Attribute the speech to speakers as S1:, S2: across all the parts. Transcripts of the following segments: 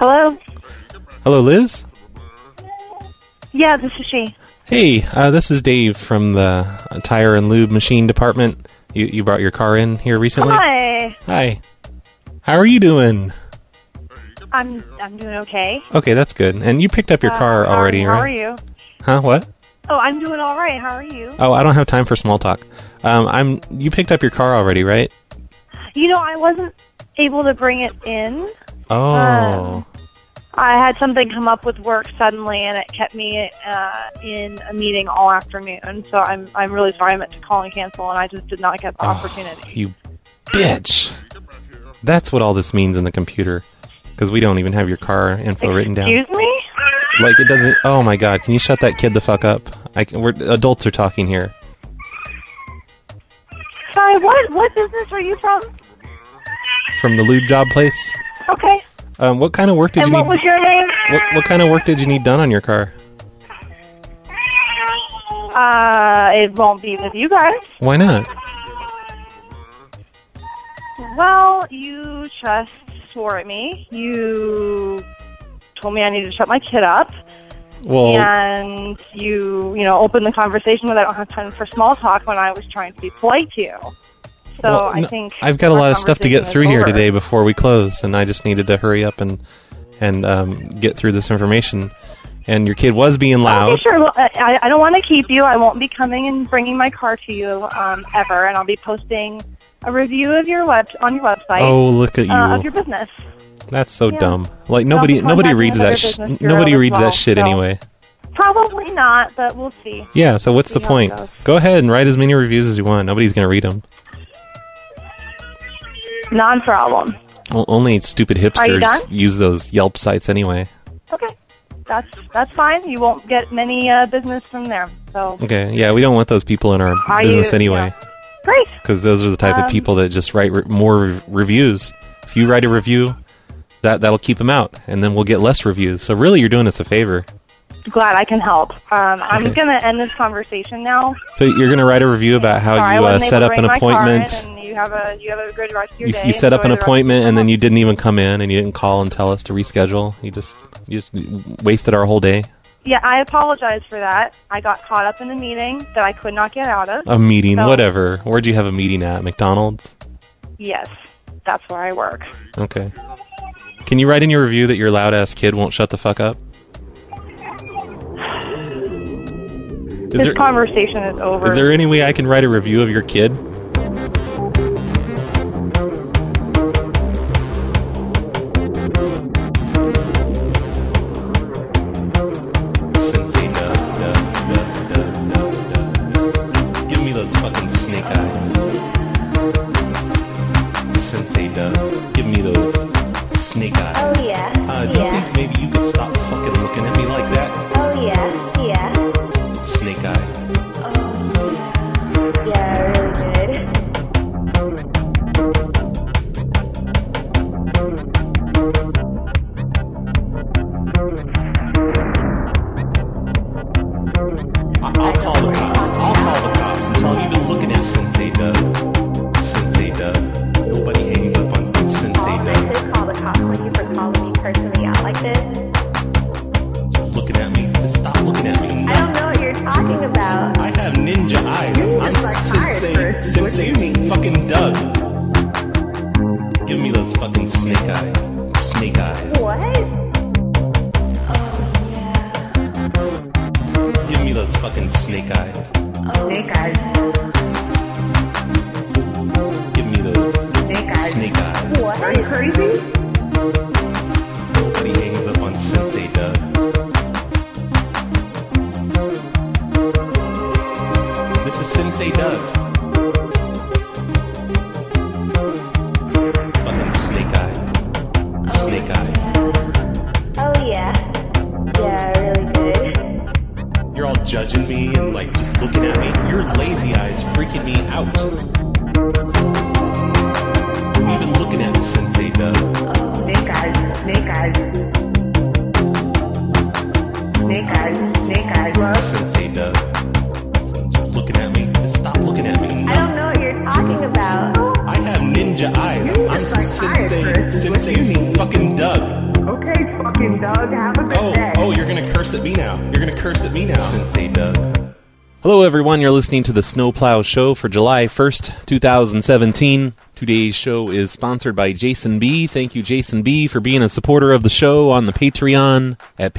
S1: Hello?
S2: Hello, Liz?
S1: Yeah, this is she.
S2: Hey, this is Dave from the Tire and Lube Machine Department. You brought your car in here recently?
S1: Hi.
S2: Hi. How are you doing?
S1: I'm doing okay.
S2: Okay, that's good. And you picked up your car already, right?
S1: How are you?
S2: Huh, what?
S1: Oh, I'm doing all right. How are you?
S2: Oh, I don't have time for small talk. You picked up your car already, right?
S1: You know, I wasn't able to bring it in.
S2: Oh.
S1: I had something come up with work suddenly, and it kept me in a meeting all afternoon. So I'm really sorry. I meant to call and cancel, and I just did not get the opportunity.
S2: You bitch. That's what all this means in the computer. Because we don't even have your car info written down.
S1: Excuse me?
S2: Like, it doesn't... Oh, my God. Can you shut that kid the fuck up? Adults are talking here.
S1: Sorry, what business are you from?
S2: From the lube job place?
S1: Okay.
S2: What kind of work did you need...
S1: And what was your name?
S2: What kind of work did you need done on your car?
S1: It won't be with you guys.
S2: Why not?
S1: Well, you just swore at me. You told me I needed to shut my kid up.
S2: Well...
S1: And you opened the conversation with I don't have time for small talk when I was trying to be polite to you. So
S2: well,
S1: I think
S2: I've got a lot of stuff to get through here today before we close, and I just needed to hurry up and get through this information. And your kid was being loud.
S1: Okay, sure. Well, I don't want to keep you. I won't be coming and bringing my car to you ever, and I'll be posting a review of on your website.
S2: Oh, look at you!
S1: Of your business.
S2: That's so dumb. Like nobody reads that. Nobody reads that shit anyway.
S1: Probably not, but we'll see.
S2: Yeah. So what's the point? Go ahead and write as many reviews as you want. Nobody's gonna read them.
S1: Non-problem.
S2: Well, only stupid hipsters use those Yelp sites anyway.
S1: Okay, that's fine. You won't get many business from there. So
S2: okay, yeah, we don't want those people in our business anyway.
S1: Yeah. Great.
S2: Because those are the type of people that just write more reviews. If you write a review, that'll keep them out, and then we'll get less reviews. So really, you're doing us a favor.
S1: Glad I can help. I'm going to end this conversation now.
S2: So you're going to write a review about how you set up an appointment.
S1: And you have a good rest of your day.
S2: You set up an appointment and then you didn't even come in and you didn't call and tell us to reschedule. You just wasted our whole day.
S1: Yeah, I apologize for that. I got caught up in a meeting that I could not get out of.
S2: A meeting, whatever. Where'd you have a meeting at? McDonald's?
S1: Yes, that's where I work.
S2: Okay. Can you write in your review that your loud-ass kid won't shut the fuck up?
S1: This conversation is over.
S2: Is there any way I can write a review of your kid? Give me those fucking snake eyes. Sensei Doug, give me those snake eyes.
S3: Oh yeah.
S2: Do you think maybe you could stop fucking looking at me like that?
S3: Oh yeah. Yeah.
S2: Snake eyes.
S3: Yeah, really good.
S2: I'll call the cops and tell them you've been looking at Sensei Doug. Sensei Doug. Nobody hangs up on Sensei Doug.
S3: I should call the cops on you for calling me personally out like this.
S2: Just looking at me. Just stop looking at me.
S3: I don't know what you're talking about.
S2: I have ninja eyes. I'm Sensei fucking Doug. Give me those fucking snake eyes. Snake eyes.
S3: What?
S2: Give me those fucking snake eyes.
S3: Snake eyes.
S2: Give me those
S3: Snake eyes.
S2: snake eyes.
S3: What? Are you crazy?
S2: Nobody hangs up on Sensei Doug. This is Sensei Doug. Fucking snake eyes. Snake eyes.
S3: Oh yeah. Yeah, really good.
S2: You're all judging me and like just looking at me. Your lazy eyes freaking me out. I'm even looking at Sensei Doug.
S3: Snake eyes. Snake eyes. Snake eyes. Snake eyes. What?
S2: Sensei Doug. Just looking at me. Just stop looking at me.
S3: I don't know what you're talking about.
S2: I have ninja eyes. I'm Sensei fucking Doug.
S3: Okay, fucking Doug. Have a good day.
S2: Oh, you're gonna curse at me now. You're gonna curse at me now, Sensei Doug.
S4: Hello, everyone. You're listening to the Snowplow Show for July 1st, 2017. Today's show is sponsored by Jason B. Thank you, Jason B., for being a supporter of the show on the Patreon at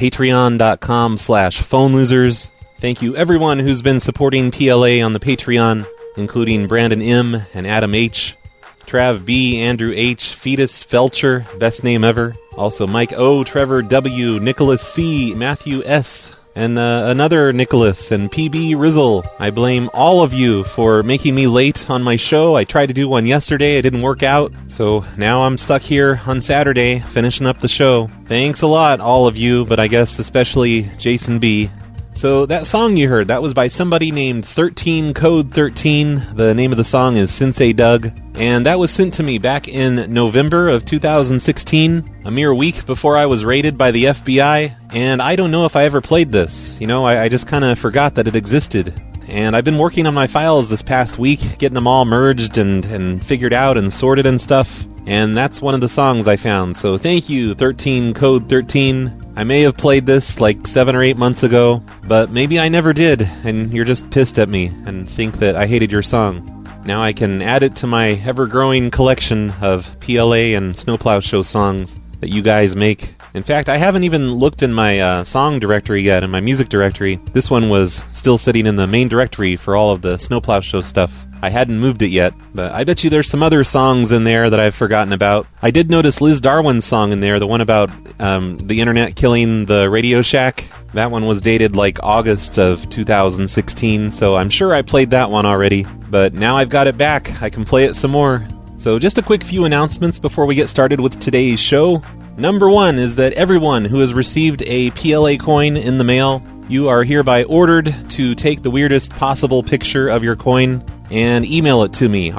S4: patreon.com/phonelosers. Thank you, everyone who's been supporting PLA on the Patreon, including Brandon M. and Adam H., Trav B., Andrew H., Fetus Felcher, best name ever. Also Mike O., Trevor W., Nicholas C., Matthew S., and another Nicholas, and PB Rizzle. I blame all of you for making me late on my show. I tried to do one yesterday. It didn't work out. So now I'm stuck here on Saturday finishing up the show. Thanks a lot, all of you, but I guess especially Jason B. So that song you heard, that was by somebody named 13 Code 13. The name of the song is Sensei Doug. And that was sent to me back in November of 2016, a mere week before I was raided by the FBI. And I don't know if I ever played this. You know, I just kind of forgot that it existed. And I've been working on my files this past week, getting them all merged and figured out and sorted and stuff. And that's one of the songs I found. So thank you, 13 Code 13. I may have played this like 7 or 8 months ago, but maybe I never did, and you're just pissed at me and think that I hated your song. Now I can add it to my ever-growing collection of PLA and Snowplow Show songs that you guys make. In fact, I haven't even looked in my song directory yet, in my music directory. This one was still sitting in the main directory for all of the Snowplow Show stuff. I hadn't moved it yet, but I bet you there's some other songs in there that I've forgotten about. I did notice Liz Darwin's song in there, the one about the internet killing the Radio Shack. That one was dated like August of 2016, so I'm sure I played that one already. But now I've got it back, I can play it some more. So just a quick few announcements before we get started with today's show. Number one is that everyone who has received a PLA coin in the mail, you are hereby ordered to take the weirdest possible picture of your coin and email it to me,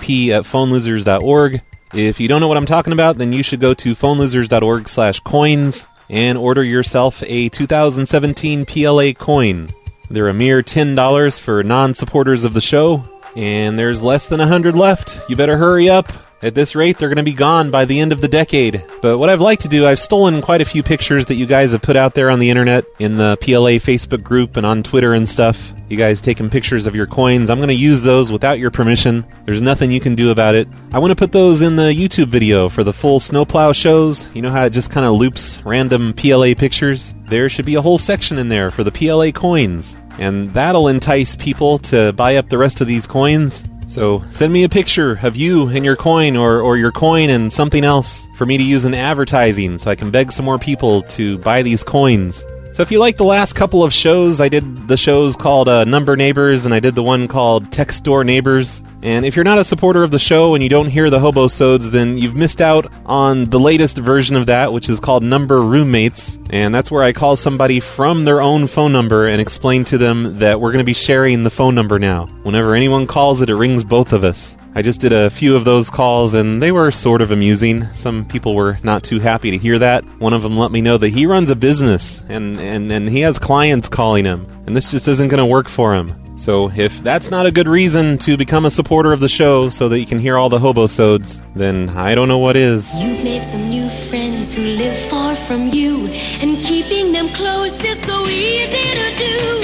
S4: rbcp@phonelosers.org. If you don't know what I'm talking about, then you should go to phonelosers.org/coins and order yourself a 2017 PLA coin. They're a mere $10 for non-supporters of the show, and there's less than 100 left. You better hurry up. At this rate, they're going to be gone by the end of the decade. But what I've liked to do, I've stolen quite a few pictures that you guys have put out there on the internet, in the PLA Facebook group and on Twitter and stuff. You guys taking pictures of your coins. I'm going to use those without your permission. There's nothing you can do about it. I want to put those in the YouTube video for the full Snowplow shows. You know how it just kind of loops random PLA pictures? There should be a whole section in there for the PLA coins. And that'll entice people to buy up the rest of these coins. So send me a picture of you and your coin, or your coin and something else for me to use in advertising so I can beg some more people to buy these coins. So if you like the last couple of shows, I did the shows called Number Neighbors, and I did the one called Text Door Neighbors. And if you're not a supporter of the show and you don't hear the Hobosodes, then you've missed out on the latest version of that, which is called Number Roommates. And that's where I call somebody from their own phone number and explain to them that we're going to be sharing the phone number now. Whenever anyone calls it, it rings both of us. I just did a few of those calls, and they were sort of amusing. Some people were not too happy to hear that. One of them let me know that he runs a business, and he has clients calling him, and this just isn't going to work for him. So if that's not a good reason to become a supporter of the show so that you can hear all the Hobosodes, then I don't know what is.
S5: You've made some new friends who live far from you, and keeping them close is so easy to do.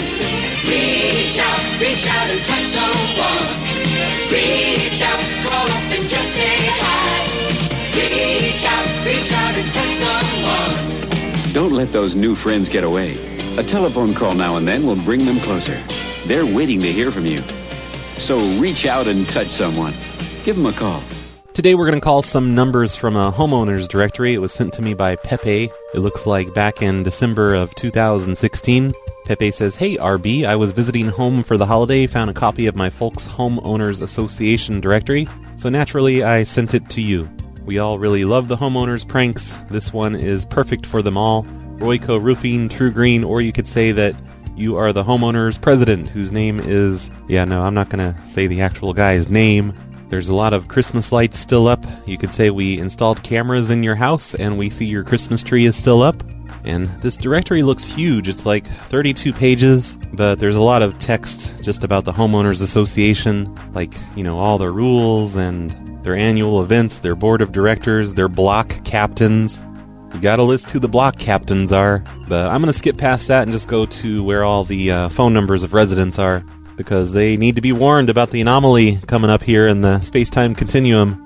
S5: Reach out and touch someone. Reach out, call up and just say hi. Reach out and touch someone.
S6: Don't let those new friends get away. A telephone call now and then will bring them closer. They're waiting to hear from you. So reach out and touch someone. Give them a call.
S4: Today we're going to call some numbers from a homeowners directory. It was sent to me by Pepe. It looks like back in December of 2016. Pepe says, "Hey RB, I was visiting home for the holiday, found a copy of my folks' homeowners association directory, so naturally I sent it to you. We all really love the homeowners pranks. This one is perfect for them all. Royco Roofing, True Green, or you could say that you are the homeowner's president, whose name is..." Yeah, no, I'm not going to say the actual guy's name. There's a lot of Christmas lights still up. You could say we installed cameras in your house and we see your Christmas tree is still up. And this directory looks huge. It's like 32 pages, but there's a lot of text just about the homeowners association, like, you know, all their rules and their annual events, their board of directors, their block captains. You got a list who the block captains are, but I'm going to skip past that and just go to where all the phone numbers of residents are, because they need to be warned about the anomaly coming up here in the space-time continuum.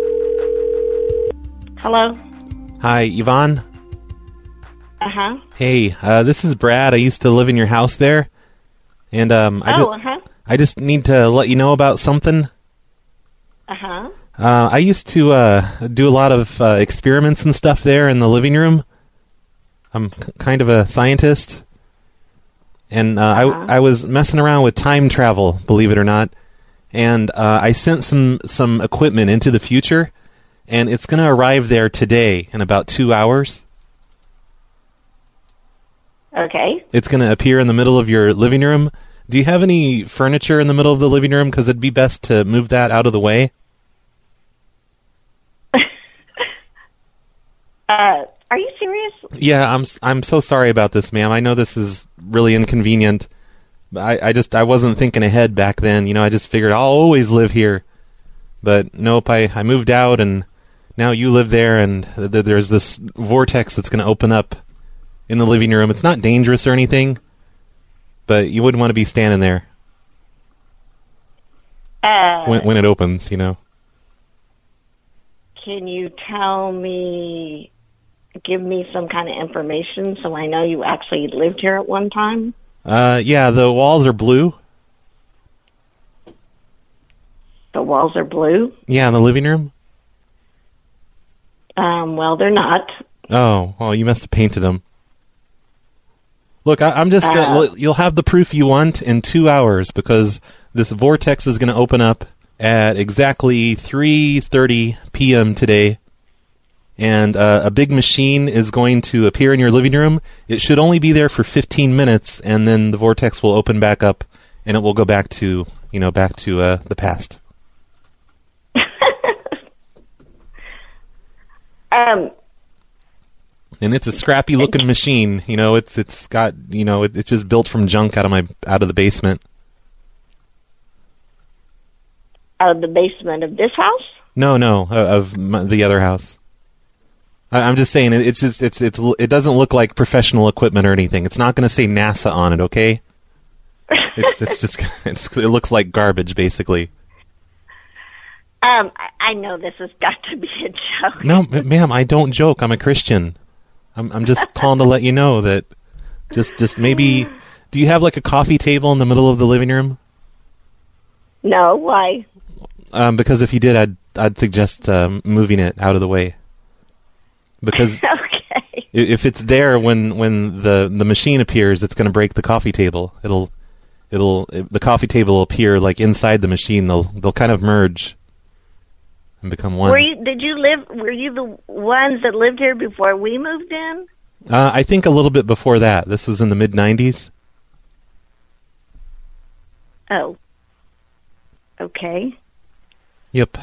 S3: Hello?
S4: Hi, Yvonne?
S3: Uh-huh.
S4: Hey, this is Brad. I used to live in your house there, and I just need to let you know about something.
S3: Uh-huh.
S4: I used to do a lot of experiments and stuff there in the living room. I'm kind of a scientist. And I was messing around with time travel, believe it or not. And I sent some equipment into the future, and it's going to arrive there today in about 2 hours.
S3: Okay.
S4: It's going to appear in the middle of your living room. Do you have any furniture in the middle of the living room? Because it'd be best to move that out of the way.
S3: Are you serious?
S4: Yeah, I'm so sorry about this, ma'am. I know this is really inconvenient. I wasn't thinking ahead back then. You know, I just figured I'll always live here. But nope, I moved out, and now you live there, and there's this vortex that's going to open up in the living room. It's not dangerous or anything, but you wouldn't want to be standing there when it opens, you know.
S3: Can you give me some kind of information so I know you actually lived here at one time?
S4: Yeah, the walls are blue.
S3: The walls are blue?
S4: Yeah, in the living room?
S3: Well, they're not.
S4: Oh, you must have painted them. Look, I'm just... you'll have the proof you want in 2 hours, because this vortex is going to open up at exactly 3:30 p.m. today. And a big machine is going to appear in your living room. It should only be there for 15 minutes, and then the vortex will open back up, and it will go back to, the past. And it's a scrappy-looking machine. You know, it's got, it's just built from junk out of the basement.
S3: Out of the basement of this house?
S4: No, of the other house. I'm just saying, it doesn't look like professional equipment or anything. It's not going to say NASA on it, okay? It looks like garbage, basically.
S3: I know this has got to be a joke.
S4: No, ma'am, I don't joke. I'm a Christian. I'm just calling to let you know that just maybe... Do you have like a coffee table in the middle of the living room?
S3: No, why?
S4: Because if you did, I'd suggest moving it out of the way. Because
S3: okay.
S4: If it's there when the machine appears, it's going to break the coffee table. The coffee table will appear like inside the machine. They'll kind of merge and become one.
S3: Were you the ones that lived here before we moved in?
S4: I think a little bit before that. This was in the mid-'90s.
S3: Oh. Okay.
S4: Yep.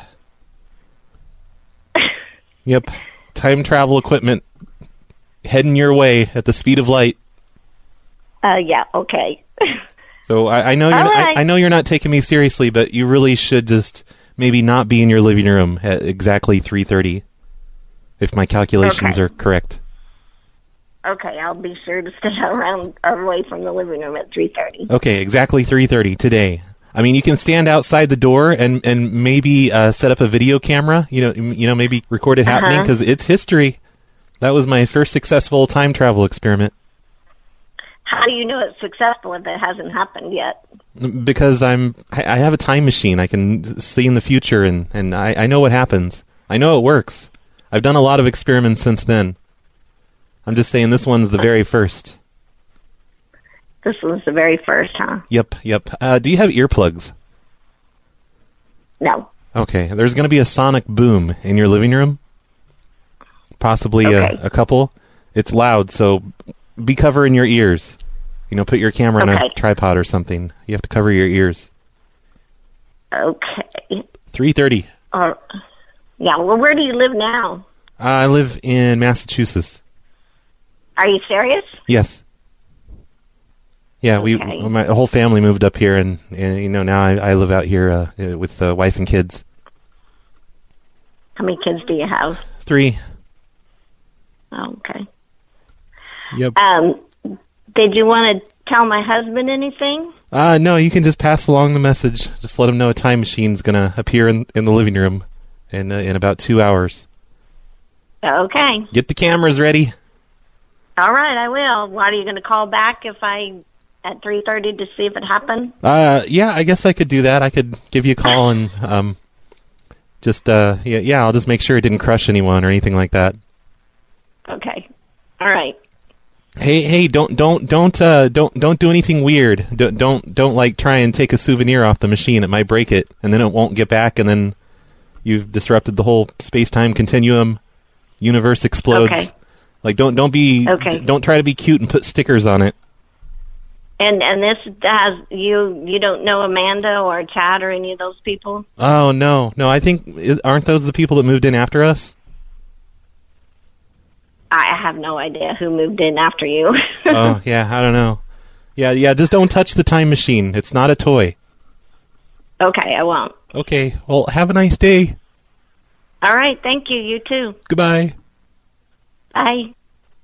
S4: Yep. Time travel equipment heading your way at the speed of light.
S3: Yeah, okay.
S4: So I know I know you're not taking me seriously, but you really should just maybe not be in your living room at exactly 3:30, if my calculations are correct.
S3: Okay, I'll be sure to stay away from the living room at 3:30.
S4: Okay, exactly 3:30 today. I mean, you can stand outside the door and maybe set up a video camera. Maybe record it happening, because it's history. That was my first successful time travel experiment.
S3: How do you know it's successful if it hasn't happened yet?
S4: Because I have a time machine. I can see in the future, and I know what happens. I know it works. I've done a lot of experiments since then. I'm just saying this one's the very first.
S3: This was the very first, huh?
S4: Yep. Do you have earplugs?
S3: No.
S4: Okay. There's going to be a sonic boom in your living room. Possibly a couple. It's loud, so be covering your ears. Put your camera on a tripod or something. You have to cover your ears.
S3: Okay.
S4: 3:30.
S3: Yeah, well, where do you live now?
S4: I live in Massachusetts.
S3: Are you serious?
S4: Yes. Yeah, my whole family moved up here, and now I live out here with wife and kids.
S3: How many kids do you have?
S4: 3.
S3: Okay.
S4: Yep.
S3: Did you want to tell my husband anything?
S4: No, you can just pass along the message. Just let him know a time machine's going to appear in the living room in about 2 hours.
S3: Okay.
S4: Get the cameras ready.
S3: All right, I will. What, are you going to call back at 3:30 to see if it happened?
S4: Yeah, I guess I could do that. I could give you a call and I'll just make sure it didn't crush anyone or anything like that.
S3: Okay. All right.
S4: Hey, don't do anything weird. Don't like try and take a souvenir off the machine. It might break it, and then it won't get back, and then you've disrupted the whole space-time continuum. Universe explodes.
S3: Okay.
S4: Like don't try to be cute and put stickers on it.
S3: And this has you don't know Amanda or Chad or any of those people?
S4: Oh no, I think aren't those the people that moved in after us?
S3: I have no idea who moved in after you.
S4: Oh yeah, I don't know. Yeah, just don't touch the time machine. It's not a toy.
S3: Okay, I won't.
S4: Okay, well, have a nice day.
S3: All right, thank you. You too.
S4: Goodbye.
S3: Bye.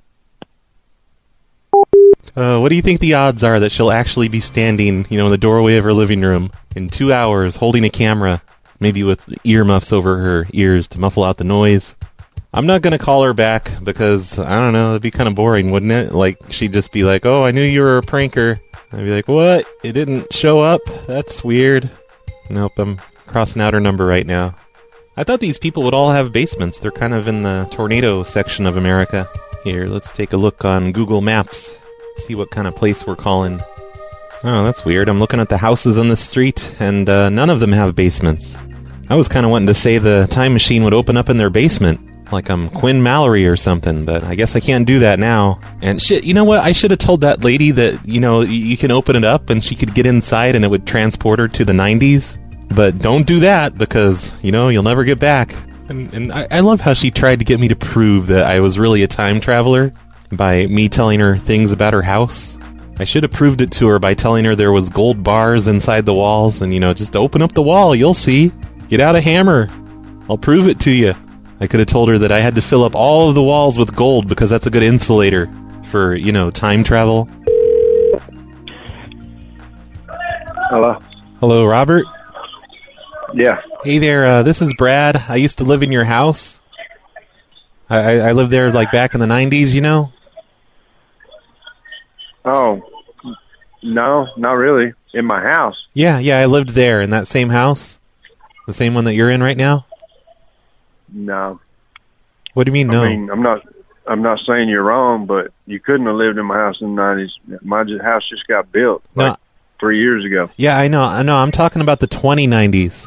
S4: What do you think the odds are that she'll actually be standing, in the doorway of her living room in 2 hours, holding a camera, maybe with earmuffs over her ears to muffle out the noise? I'm not going to call her back because, I don't know, it'd be kind of boring, wouldn't it? Like, she'd just be like, oh, I knew you were a pranker. I'd be like, what? It didn't show up? That's weird. Nope, I'm crossing out her number right now. I thought these people would all have basements. They're kind of in the tornado section of America. Here, let's take a look on Google Maps. See what kind of place we're calling. Oh, that's weird. I'm looking at the houses on the street, and none of them have basements. I was kind of wanting to say the time machine would open up in their basement, like I'm Quinn Mallory or something, but I guess I can't do that now. And shit, you know what? I should have told that lady that, you can open it up and she could get inside and it would transport her to the 90s. But don't do that because, you'll never get back. And I love how she tried to get me to prove that I was really a time traveler by me telling her things about her house. I should have proved it to her by telling her there was gold bars inside the walls and, just open up the wall, you'll see. Get out a hammer. I'll prove it to you. I could have told her that I had to fill up all of the walls with gold because that's a good insulator for, time travel.
S7: Hello?
S4: Hello, Robert?
S7: Yeah.
S4: Hey there, this is Brad. I used to live in your house. I lived there, back in the 90s,
S7: Oh, no, not really. In my house.
S4: Yeah, I lived there in that same house. The same one that you're in right now?
S7: No.
S4: What do you mean, no?
S7: I mean, I'm not saying you're wrong, but you couldn't have lived in my house in the 90s. My house just got built 3 years ago.
S4: Yeah, I know. I'm talking about the 2090s.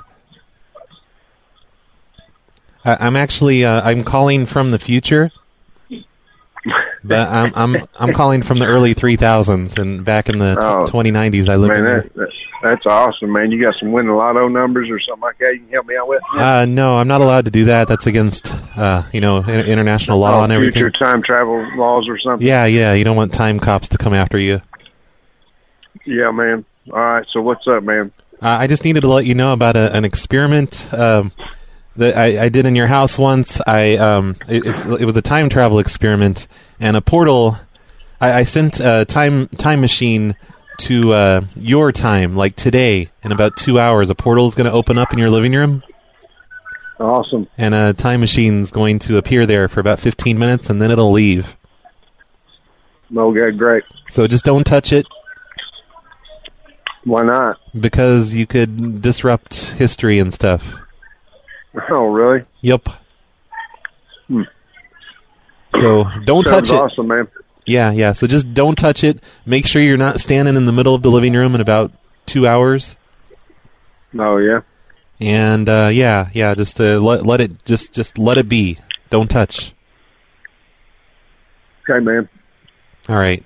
S4: I'm actually I'm calling from the future, but I'm calling from the early 3000s, and back in the 2090s I lived in there.
S7: That's awesome, man. You got some winning lotto numbers or something like that you can help me out with?
S4: No, I'm not allowed to do that. That's against international law and everything.
S7: Future time travel laws or something?
S4: Yeah, you don't want time cops to come after you.
S7: Yeah, man. All right, so what's up, man?
S4: I just needed to let you know about an experiment that I did in your house once. It was a time travel experiment, and a portal. I sent a time machine to your time, like today, in about 2 hours. A portal is going to open up in your living room.
S7: Awesome.
S4: And a time machine's going to appear there for about 15 minutes, and then it'll leave.
S7: Okay, great.
S4: So just don't touch it.
S7: Why not? Because
S4: you could disrupt history and stuff.
S7: Oh, really?
S4: Yep. So don't touch it.
S7: Awesome, man.
S4: Yeah. So just don't touch it. Make sure you're not standing in the middle of the living room in about 2 hours.
S7: Oh, yeah.
S4: And just let it just let it be. Don't touch.
S7: Okay, man.
S4: All right.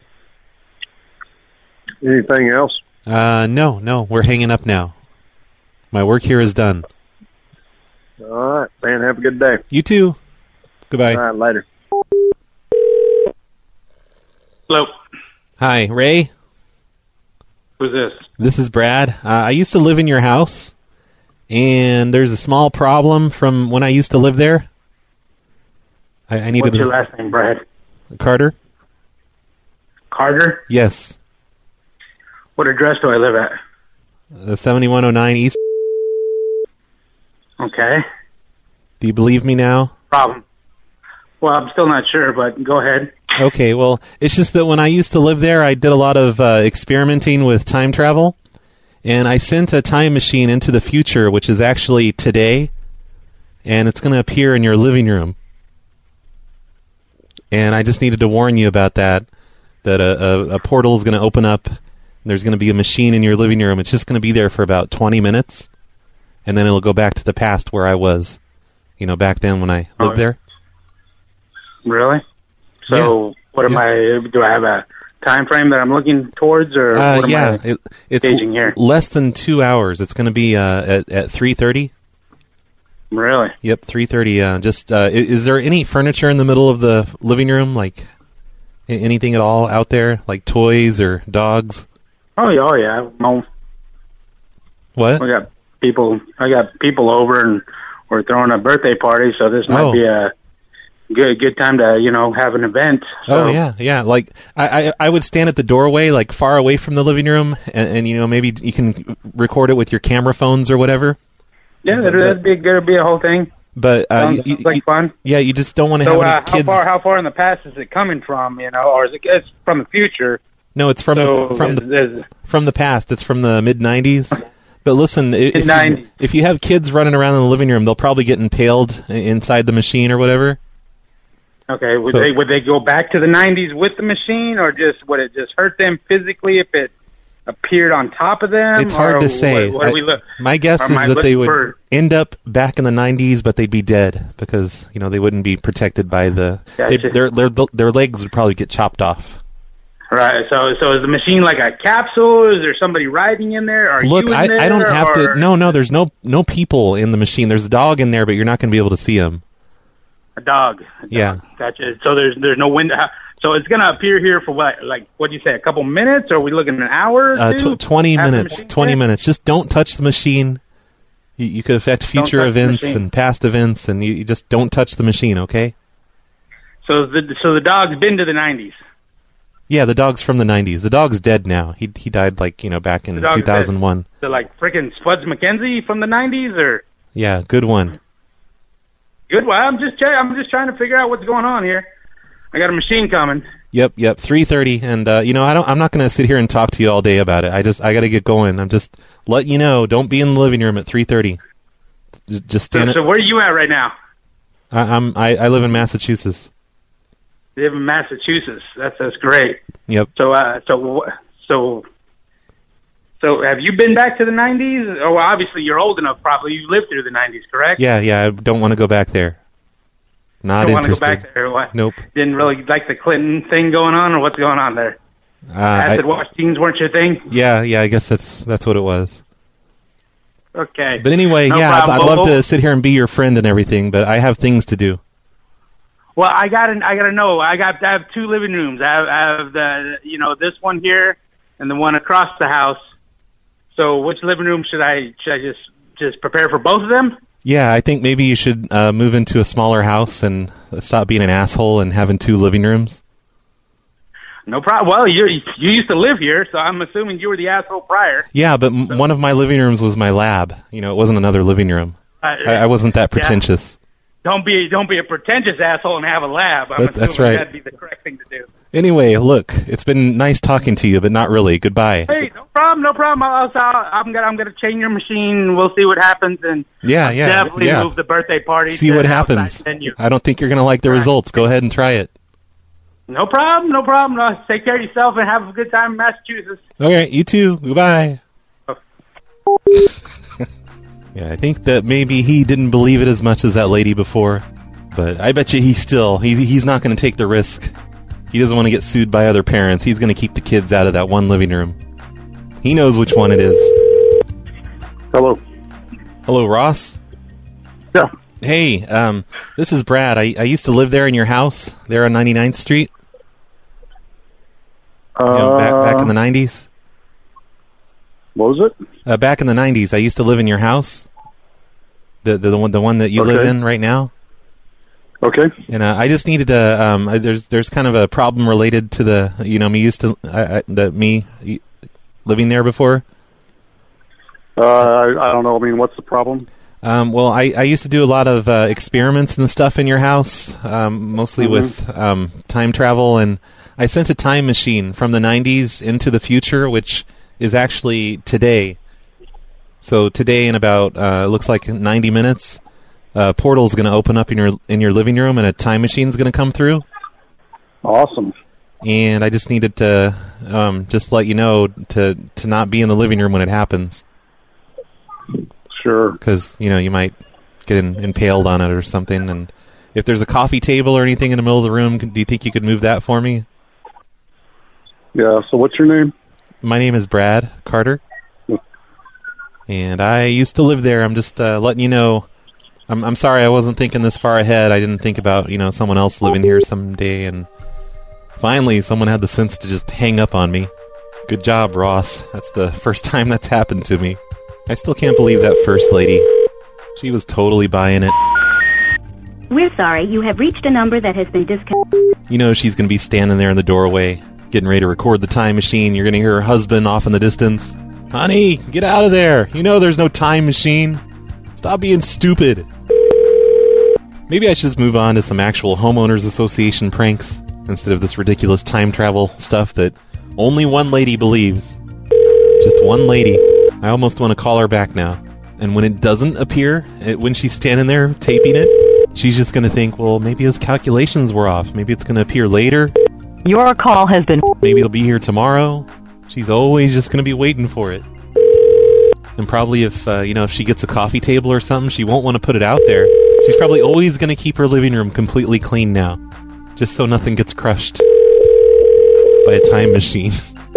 S7: Anything else?
S4: No. We're hanging up now. My work here is done.
S7: All right, man. Have a good day.
S4: You too. Goodbye.
S7: All right, later.
S8: Hello.
S4: Hi, Ray.
S8: Who's this?
S4: This is Brad. I used to live in your house, and there's a small problem from when I used to live there. I needed.
S9: What's your last name, Brad?
S4: Carter.
S9: Carter?
S4: Yes.
S9: What address do I live at?
S4: 7109 East.
S9: Okay.
S4: Do you believe me now?
S9: Problem. Well, I'm still not sure, but go ahead.
S4: Okay, well, it's just that when I used to live there, I did a lot of experimenting with time travel, and I sent a time machine into the future, which is actually today, and it's going to appear in your living room. And I just needed to warn you about that a portal is going to open up, and there's going to be a machine in your living room. It's just going to be there for about 20 minutes, and then it'll go back to the past where I was, back then when I lived there.
S9: Really? So what am I? Do I have a time frame that I'm looking towards, or what am I
S4: it's
S9: gauging here?
S4: Less than 2 hours. It's going to be at 3:30.
S9: Really?
S4: Yep, 3:30. Just is there any furniture in the middle of the living room, like anything at all out there, like toys or dogs?
S9: Oh yeah. No.
S4: What?
S9: I got people over, and we're throwing a birthday party, so this might be a good time to have an event. So.
S4: Oh yeah. Like I would stand at the doorway, like far away from the living room, and maybe you can record it with your camera phones or whatever.
S9: Yeah, that'd be a whole thing.
S4: But
S9: sounds like fun.
S4: Yeah, you just don't want to have any kids.
S9: How far in the past is it coming from? Or is it's from the future?
S4: No, it's from the past. It's from the mid-'90s. But listen, if you have kids running around in the living room, they'll probably get impaled inside the machine or whatever.
S9: Okay, would they go back to the 90s with the machine, or would it just hurt them physically if it appeared on top of them?
S4: It's hard to say. My guess is that they would end up back in the 90s, but they'd be dead because they wouldn't be protected by the.
S9: Gotcha.
S4: Their legs would probably get chopped off.
S9: Right. So is the machine like a capsule? Is there somebody riding in there?
S4: Look,
S9: you in there,
S4: I don't have to. No. There's no people in the machine. There's a dog in there, but you're not going to be able to see him.
S9: A dog.
S4: Yeah.
S9: Gotcha. So there's no window. So it's going to appear here for what? Like, what do you say? A couple minutes? Or are we looking at an hour? Or
S4: 20 minutes. 20 minutes. Just don't touch the machine. You could affect future events and past events, and you just don't touch the machine. Okay.
S9: So the dog's been to the 90s.
S4: Yeah, the dog's from the 90s. The dog's dead now. He died back in 2001.
S9: Dead. So like freaking Spuds McKenzie from the 90s, or?
S4: Yeah, good one.
S9: Good one. I'm just trying to figure out what's going on here. I got a machine coming.
S4: Yep. 3:30, and I'm not going to sit here and talk to you all day about it. I got to get going. I'm just letting you know. Don't be in the living room at 3:30. Just stand.
S9: So where are you at right now?
S4: I live in Massachusetts.
S9: You live in Massachusetts. That's great.
S4: Yep.
S9: So have you been back to the 90s? Oh, well, obviously you're old enough. Probably you lived through the 90s, correct?
S4: Yeah. I don't want to go back there. Not
S9: don't
S4: interested.
S9: Want to go back there? What?
S4: Nope.
S9: Didn't really like the Clinton thing going on, or what's going on there? Acid wash teens weren't your thing?
S4: Yeah. I guess that's what it was.
S9: Okay.
S4: But anyway, I'd love to sit here and be your friend and everything, but I have things to do.
S9: Well, I gotta know. I have two living rooms. I have the this one here and the one across the house. So which living room should I just prepare for both of them?
S4: Yeah, I think maybe you should move into a smaller house and stop being an asshole and having two living rooms.
S9: No problem. Well, you used to live here, so I'm assuming you were the asshole prior.
S4: Yeah, but one of my living rooms was my lab. It wasn't another living room. I wasn't that pretentious.
S9: Don't be a pretentious asshole and have a lab.
S4: That's right.
S9: That'd be the correct thing to do.
S4: Anyway, look, it's been nice talking to you, but not really. Goodbye.
S9: Hey, no problem. I'm gonna chain your machine. We'll see what happens, and definitely move the birthday party.
S4: See what happens. I don't think you're gonna like the results. Go ahead and try it.
S9: No problem. Take care of yourself and have a good time in Massachusetts.
S4: Okay, you too. Goodbye. Yeah, I think that maybe he didn't believe it as much as that lady before, but I bet you he's not going to take the risk. He doesn't want to get sued by other parents. He's going to keep the kids out of that one living room. He knows which one it is. Hello, Ross?
S7: Yeah.
S4: Hey, this is Brad. I used to live there in your house, there on 99th Street. Back in the 90s.
S7: What was
S4: it? Back in the 90s, I used to live in your house. The one that you live in right now.
S10: Okay.
S4: And I just needed to. There's kind of a problem related to the me living there before.
S10: I don't know. I mean, what's the problem?
S4: Well, I used to do a lot of experiments and stuff in your house, mostly with time travel, and I sent a time machine from the 90s into the future, which is actually today. So today, in about it looks like 90 minutes, a portal's going to open up in your living room, and a time machine's going to come through.
S10: Awesome.
S4: And I just needed to just let you know to not be in the living room when it happens.
S10: Sure.
S4: Because, you might get impaled on it or something. And if there's a coffee table or anything in the middle of the room, do you think you could move that for me?
S10: Yeah, so what's your name?
S4: My name is Brad Carter. And I used to live there. I'm just letting you know. I'm sorry I wasn't thinking this far ahead. I didn't think about, someone else living here someday. And finally, someone had the sense to just hang up on me. Good job, Ross. That's the first time that's happened to me. I still can't believe that first lady. She was totally buying it.
S11: We're sorry, you have reached a number that has been disconnected.
S4: She's going to be standing there in the doorway, getting ready to record the time machine. You're going to hear her husband off in the distance. Honey, get out of there. There's no time machine. Stop being stupid. Maybe I should just move on to some actual homeowners association pranks instead of this ridiculous time travel stuff that only one lady believes. Just one lady. I almost want to call her back now. And when it doesn't appear, when she's standing there taping it, she's just going to think, well, maybe his calculations were off. Maybe it's going to appear later.
S12: Your call has been...
S4: Maybe it'll be here tomorrow. She's always just going to be waiting for it. And probably if she gets a coffee table or something, she won't want to put it out there. She's probably always going to keep her living room completely clean now, just so nothing gets crushed by a time machine.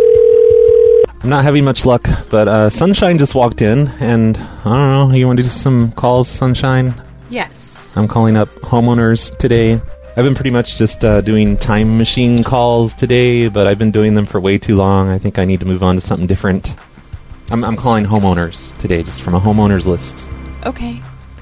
S4: I'm not having much luck, but Sunshine just walked in, and I don't know, you want to do some calls, Sunshine?
S13: Yes.
S4: I'm calling up homeowners today. I've been pretty much just doing time machine calls today, but I've been doing them for way too long. I think I need to move on to something different. I'm calling homeowners today, just from a homeowners list.
S13: Okay.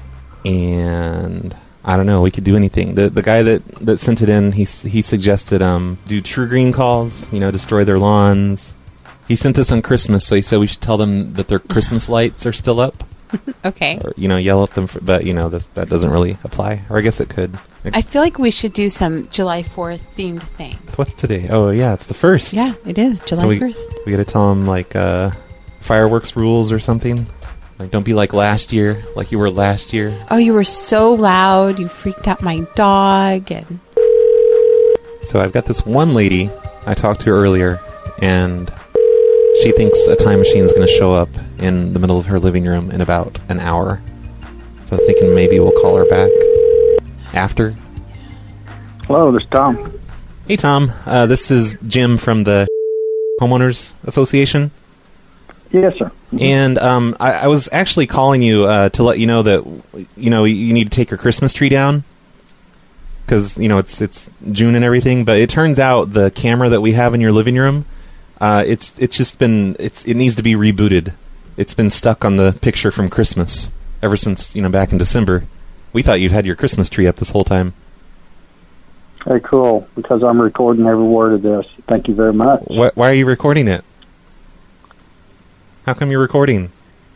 S4: And I don't know, we could do anything. The guy that sent it in, he suggested do True Green calls, destroy their lawns. He sent this on Christmas, so he said we should tell them that their Christmas lights are still up.
S13: Okay.
S4: Or, yell at them, but, that doesn't really apply. Or I guess it could.
S13: I feel like we should do some July 4th themed thing.
S4: What's today? Oh, yeah, it's the 1st.
S13: Yeah, it is, July 1st.
S4: We got to tell them, fireworks rules or something. Like, don't be like last year, like you were last year.
S13: Oh, you were so loud, you freaked out my dog. And
S4: So I've got this one lady I talked to earlier, and she thinks a time machine is going to show up in the middle of her living room in about an hour. So I'm thinking maybe we'll call her back after.
S10: Hello, this is Tom.
S4: Hey, Tom. This is Jim from the Homeowners Association.
S10: Yes, sir.
S4: And I was actually calling you to let you know that you need to take your Christmas tree down because it's June and everything. But it turns out the camera that we have in your living room, it needs to be rebooted. It's been stuck on the picture from Christmas ever since back in December. We thought you'd had your Christmas tree up this whole time.
S10: Hey, cool. Because I'm recording every word of this. Thank you very much.
S4: Why are you recording it? How come you're recording?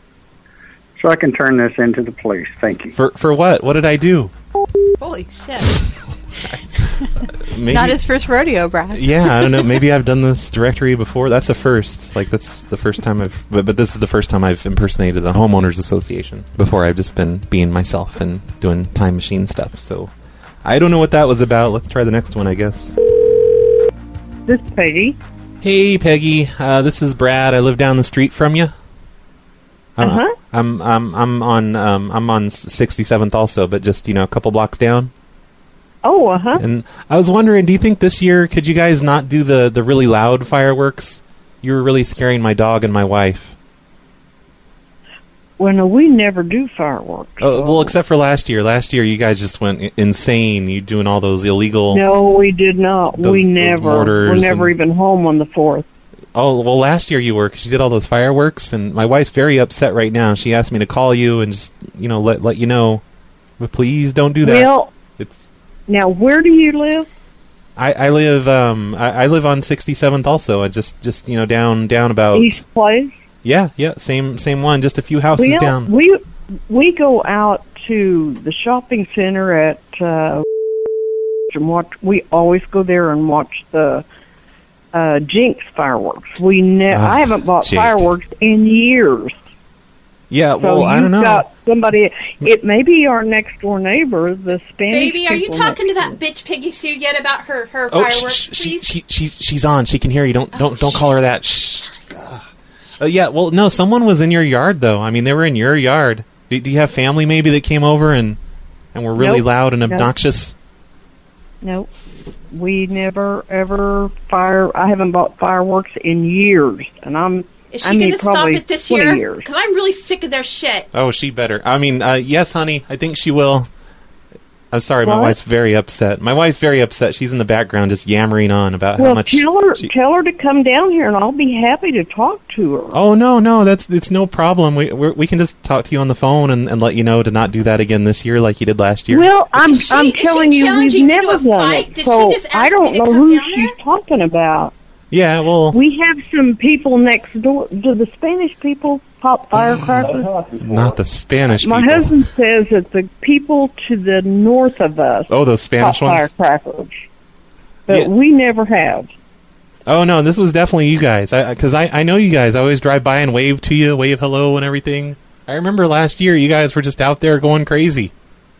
S10: So I can turn this into the police. Thank you.
S4: For what? What did I do?
S13: Holy shit.
S4: Maybe,
S13: not his first rodeo, Brad.
S4: Yeah, I don't know. Maybe I've done this directory before. That's a first. That's the first time but this is the first time I've impersonated the Homeowners Association. Before I've just been being myself and doing time machine stuff. So I don't know what that was about. Let's try the next one, I guess.
S12: This is Peggy.
S4: Hey, Peggy. This is Brad. I live down the street from you.
S12: Uh-huh.
S4: I'm on 67th also, but just a couple blocks down.
S12: Oh, uh-huh.
S4: And I was wondering, do you think this year could you guys not do the really loud fireworks? You were really scaring my dog and my wife.
S12: Well, no, we never do fireworks.
S4: Oh, well, except for last year. Last year, you guys just went insane. You doing all those illegal...
S12: No, we did not. We never. We're never even home on the 4th.
S4: Oh, well, last year you were, because you did all those fireworks, and my wife's very upset right now. She asked me to call you and just, let you know. But please don't do that.
S12: Well, Now, where do you live?
S4: I live I live on 67th also. I just down about
S12: East Place.
S4: Yeah, same one, just a few houses down.
S12: We go out to the shopping center at and watch. We always go there and watch the Jinx fireworks. I haven't bought fireworks in years.
S4: Yeah, well, I don't know.
S12: Got somebody. It may be our next door neighbor, the Spanish.
S13: Baby, are you talking to that bitch Peggy Sue yet about her fireworks? Please.
S4: She's on. She can hear you. Don't call her that. Shh. Yeah. Well, no. Someone was in your yard though. I mean, they were in your yard. Do you have family maybe that came over and were really loud and obnoxious?
S12: Nope. We never ever fire. I haven't bought fireworks in years, and
S13: Is she going to stop it this year?
S12: Because
S13: I'm really sick of their shit.
S4: Oh, she better. I mean, yes, honey. I think she will. I'm sorry,
S12: What?
S4: my wife's very upset. She's in the background just yammering on about how much.
S12: Tell her to come down here, and I'll be happy to talk to her.
S4: Oh no, it's no problem. We can just talk to you on the phone and let you know to not do that again this year like you did last year.
S12: Well, I'm telling you, we've never done it, so I don't know who she's talking about.
S4: Yeah, well,
S12: we have some people next door. Do the Spanish people pop firecrackers?
S4: Not the Spanish people.
S12: My husband says that the people to the north of us.
S4: Oh, those Spanish
S12: pop
S4: ones?
S12: Firecrackers, but we never have.
S4: Oh no, this was definitely you guys. Because I know you guys. I always drive by and wave to you, wave hello and everything. I remember last year you guys were just out there going crazy.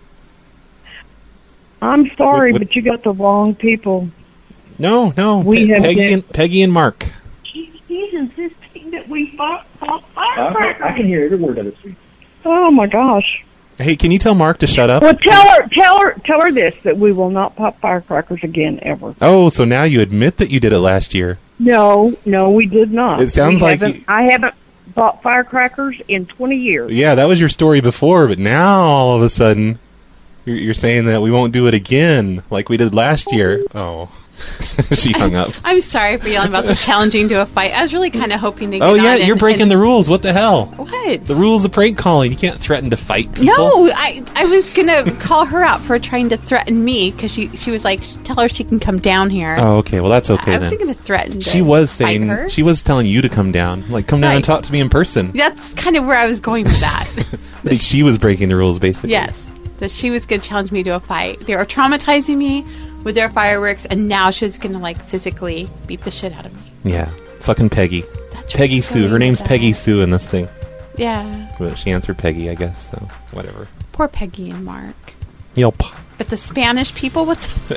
S12: I'm sorry, but you got the wrong people.
S4: No. Peggy and Mark.
S12: He's insisting that we pop firecrackers.
S10: I can hear every word of it.
S12: Oh my gosh!
S4: Hey, can you tell Mark to shut up?
S12: Well, tell her this, that we will not pop firecrackers again ever.
S4: Oh, so now you admit that you did it last year?
S12: No, we did not.
S4: It sounds like
S12: I haven't bought firecrackers in 20 years.
S4: Yeah, that was your story before, but now all of a sudden you're saying that we won't do it again like we did last year. Oh. She hung up.
S13: I'm sorry for yelling about the challenging to a fight. I was really kind of hoping to get
S4: Oh, yeah,
S13: on
S4: you're breaking the rules. What the hell?
S13: What?
S4: The rules of prank calling. You can't threaten to fight people.
S13: No, I was going to call her out for trying to threaten me because she was like, tell her she can come down here.
S4: Oh, okay. Well, that's okay
S13: I
S4: then.
S13: wasn't going to threaten to
S4: She was
S13: fight
S4: saying,
S13: her.
S4: she was telling you to come down. Like, come down and talk to me in person.
S13: That's kind of where I was going with that.
S4: Like, she was breaking the rules, basically.
S13: Yes. That she was going to challenge me to a fight. They were traumatizing me with their fireworks, and now she's going to, like, physically beat the shit out of me.
S4: Yeah. Fucking Peggy.
S13: That's
S4: Peggy
S13: right,
S4: Sue. Her name's Peggy Sue in this thing.
S13: Yeah.
S4: But she answered Peggy, I guess, so whatever.
S13: Poor Peggy and Mark.
S4: Yelp.
S13: But the Spanish people, what the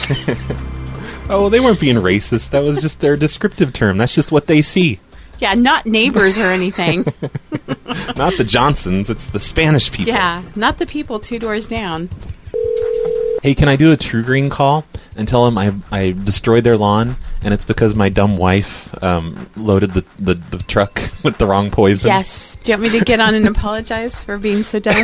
S13: fuck?
S4: Oh, they weren't being racist. That was just their descriptive term. That's just what they see.
S13: Yeah, not neighbors or anything.
S4: Not the Johnsons. It's the Spanish people.
S13: Yeah, not the people 2 doors down.
S4: Hey, can I do a True Green call and tell them I destroyed their lawn and it's because my dumb wife loaded the truck with the wrong poison?
S13: Yes. Do you want me to get on and apologize for being so dumb?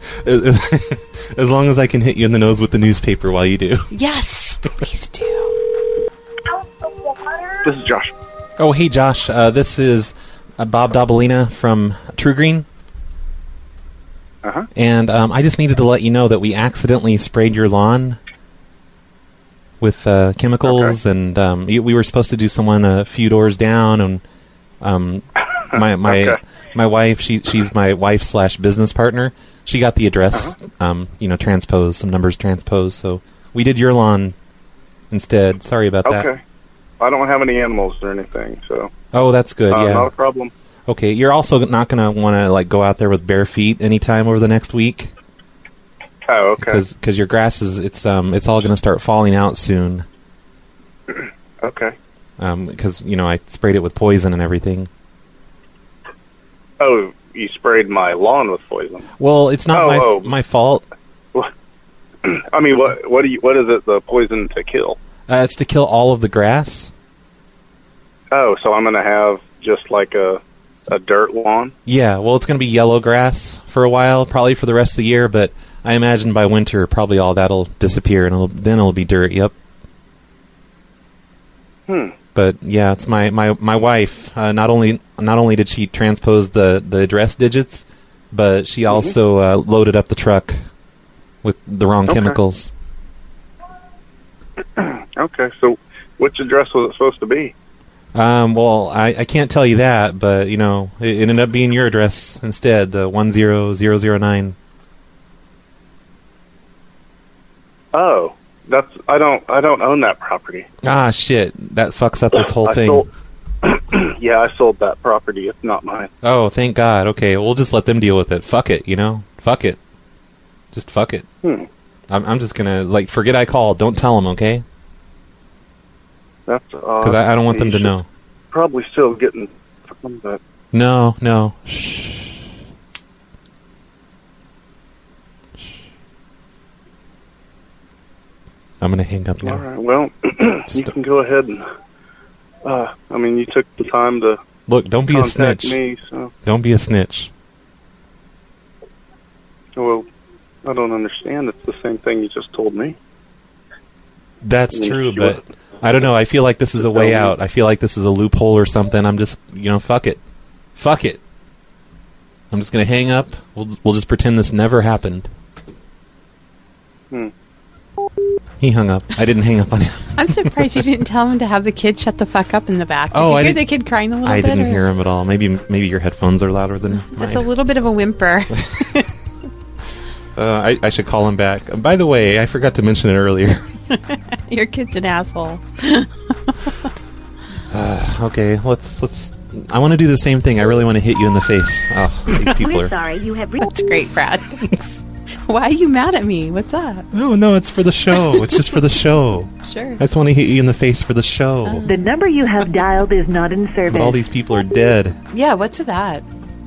S4: As long as I can hit you in the nose with the newspaper while you do.
S13: Yes, please do.
S7: This is Josh.
S4: Oh, hey, Josh. This is Bob Dabalina from True Green.
S7: Uh-huh.
S4: And I just needed to let you know that we accidentally sprayed your lawn with chemicals, and we were supposed to do someone a few doors down, and my wife, she's my wife / business partner. She got the address, transposed, some numbers transposed, so we did your lawn instead. Sorry about that.
S7: Okay. I don't have any animals or anything, so.
S4: Oh, that's good. Yeah,
S7: not a problem.
S4: Okay, you're also not going to want to go out there with bare feet anytime over the next week.
S7: Oh, okay.
S4: Because your grass it's all going to start falling out soon.
S7: Okay.
S4: Because I sprayed it with poison and everything.
S7: Oh, you sprayed my lawn with poison.
S4: Well, it's not my fault.
S7: I mean, what is it? The poison to kill?
S4: It's to kill all of the grass.
S7: Oh, so I'm going to have just like a dirt lawn?
S4: Yeah, well, it's going to be yellow grass for a while, probably for the rest of the year, but I imagine by winter, probably all that'll disappear, and then it'll be dirt, yep. But, yeah, it's my wife. Not only did she transpose the address digits, but she also loaded up the truck with the wrong chemicals.
S14: Okay, so which address was it supposed to be?
S4: Well, I can't tell you that, but, you know, it ended up being your address instead, the 10009.
S14: Oh, I don't own that property.
S4: Ah, shit. That fucks up this whole thing.
S14: Yeah, I sold that property. It's not mine.
S4: Oh, thank God. Okay, we'll just let them deal with it. Fuck it, you know? Fuck it. Just fuck it. I'm just gonna, like, forget I called. Don't tell them, okay?
S14: That's
S4: because I don't want them to know.
S14: Probably still getting but
S4: No. Shh. I'm gonna hang up now.
S14: All right. Well, you can go ahead and. I mean, you took the time to
S4: look. Don't be a snitch.
S14: Me, so.
S4: Don't be a snitch.
S14: Well, I don't understand. It's the same thing you just told me.
S4: That's true, but I don't know. I feel like this is a way out. I feel like this is a loophole or something. I'm just, fuck it. Fuck it. I'm just going to hang up. We'll just pretend this never happened. He hung up. I didn't hang up on him.
S13: I'm surprised you didn't tell him to have the kid shut the fuck up in the back. Did you hear the kid crying a little bit?
S4: I didn't hear him at all. Maybe your headphones are louder than mine.
S13: That's a little bit of a whimper.
S4: I should call him back. By the way, I forgot to mention it earlier.
S13: Your kid's an asshole.
S4: Okay, let's. I want to do the same thing. I really want to hit you in the face. Oh, these people
S11: We're
S4: are.
S11: sorry, you have
S13: That's great, Brad. Thanks. Why are you mad at me? What's up?
S4: No, it's for the show. It's just for the show.
S13: Sure.
S4: I just want to hit you in the face for the show.
S11: The number you have dialed is not in service.
S4: But all these people are dead.
S13: Yeah, what's with that?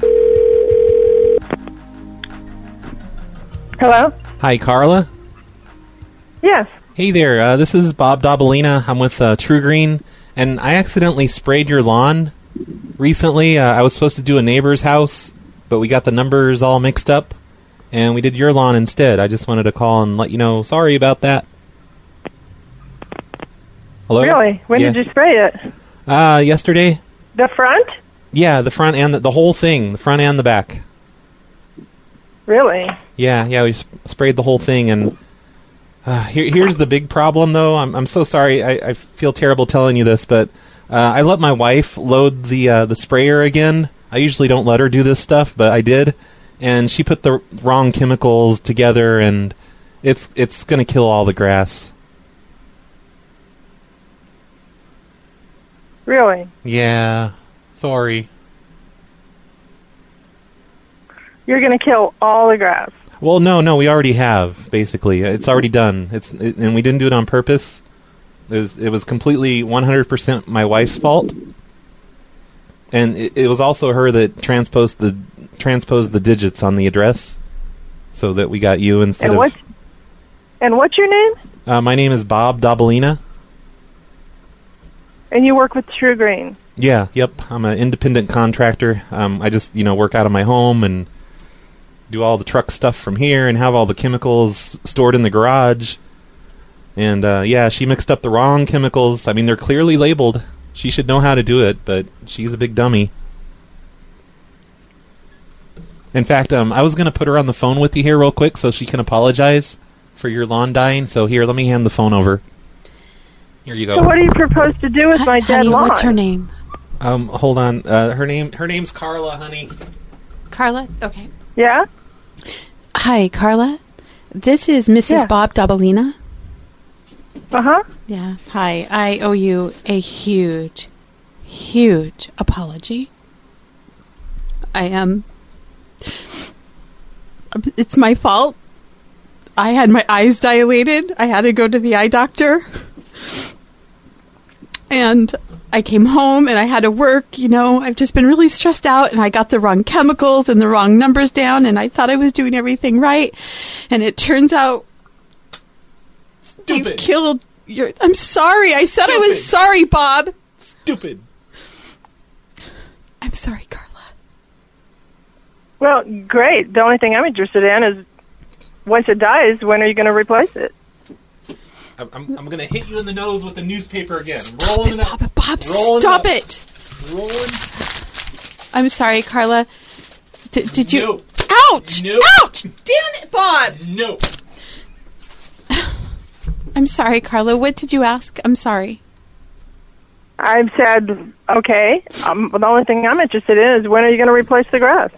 S1: Hello?
S4: Hi, Carla.
S1: Yes.
S4: Hey there. This is Bob Dabalina. I'm with True Green, and I accidentally sprayed your lawn recently. I was supposed to do a neighbor's house, but we got the numbers all mixed up, and we did your lawn instead. I just wanted to call and let you know. Sorry about that. Hello?
S1: Really? When did you spray it?
S4: Yesterday.
S1: The front?
S4: Yeah, the front and the whole thing, the front and the back.
S1: Really?
S4: Yeah, we sprayed the whole thing, and here's the big problem, though. I'm so sorry. I feel terrible telling you this, but I let my wife load the sprayer again. I usually don't let her do this stuff, but I did, and she put the wrong chemicals together, and it's going to kill all the grass.
S1: Really?
S4: Yeah. Sorry.
S1: You're going to kill all the grass.
S4: Well, no, we already have, basically. It's already done. And we didn't do it on purpose. It was completely 100% my wife's fault. And it was also her that transposed the digits on the address so that we got you instead of...
S1: And what's your name?
S4: My name is Bob Dabalina.
S1: And you work with True Green?
S4: Yeah, yep. I'm an independent contractor. I just, work out of my home and do all the truck stuff from here and have all the chemicals stored in the garage. And, she mixed up the wrong chemicals. I mean, they're clearly labeled. She should know how to do it, but she's a big dummy. In fact, I was going to put her on the phone with you here real quick so she can apologize for your lawn dying. So here, let me hand the phone over. Here you go.
S1: So what do you propose to do with my dead lawn?
S13: What's her name?
S4: Hold on. Her name's Carla, honey.
S13: Carla? Okay.
S1: Yeah?
S13: Hi, Carla. This is Mrs. Bob Dabalina.
S1: Uh-huh.
S13: Yeah. Hi. I owe you a huge, huge apology. It's my fault. I had my eyes dilated. I had to go to the eye doctor. And I came home and I had to work, I've just been really stressed out, and I got the wrong chemicals and the wrong numbers down, and I thought I was doing everything right. And it turns out you killed your... I'm sorry. I said I was sorry, Bob.
S4: Stupid.
S13: I'm sorry, Carla.
S1: Well, great. The only thing I'm interested in is once it dies, when are you going to replace it?
S4: I'm going to hit you in the nose with the newspaper again.
S13: Stop it, Bob, stop it.
S4: Rolling.
S13: I'm sorry, Carla. Did you...
S4: No.
S13: Ouch!
S4: No.
S13: Ouch! Damn it, Bob!
S4: No.
S13: I'm sorry, Carla. What did you ask? I'm sorry.
S15: I've said, okay, the only thing I'm interested in is when are you going to replace the grass?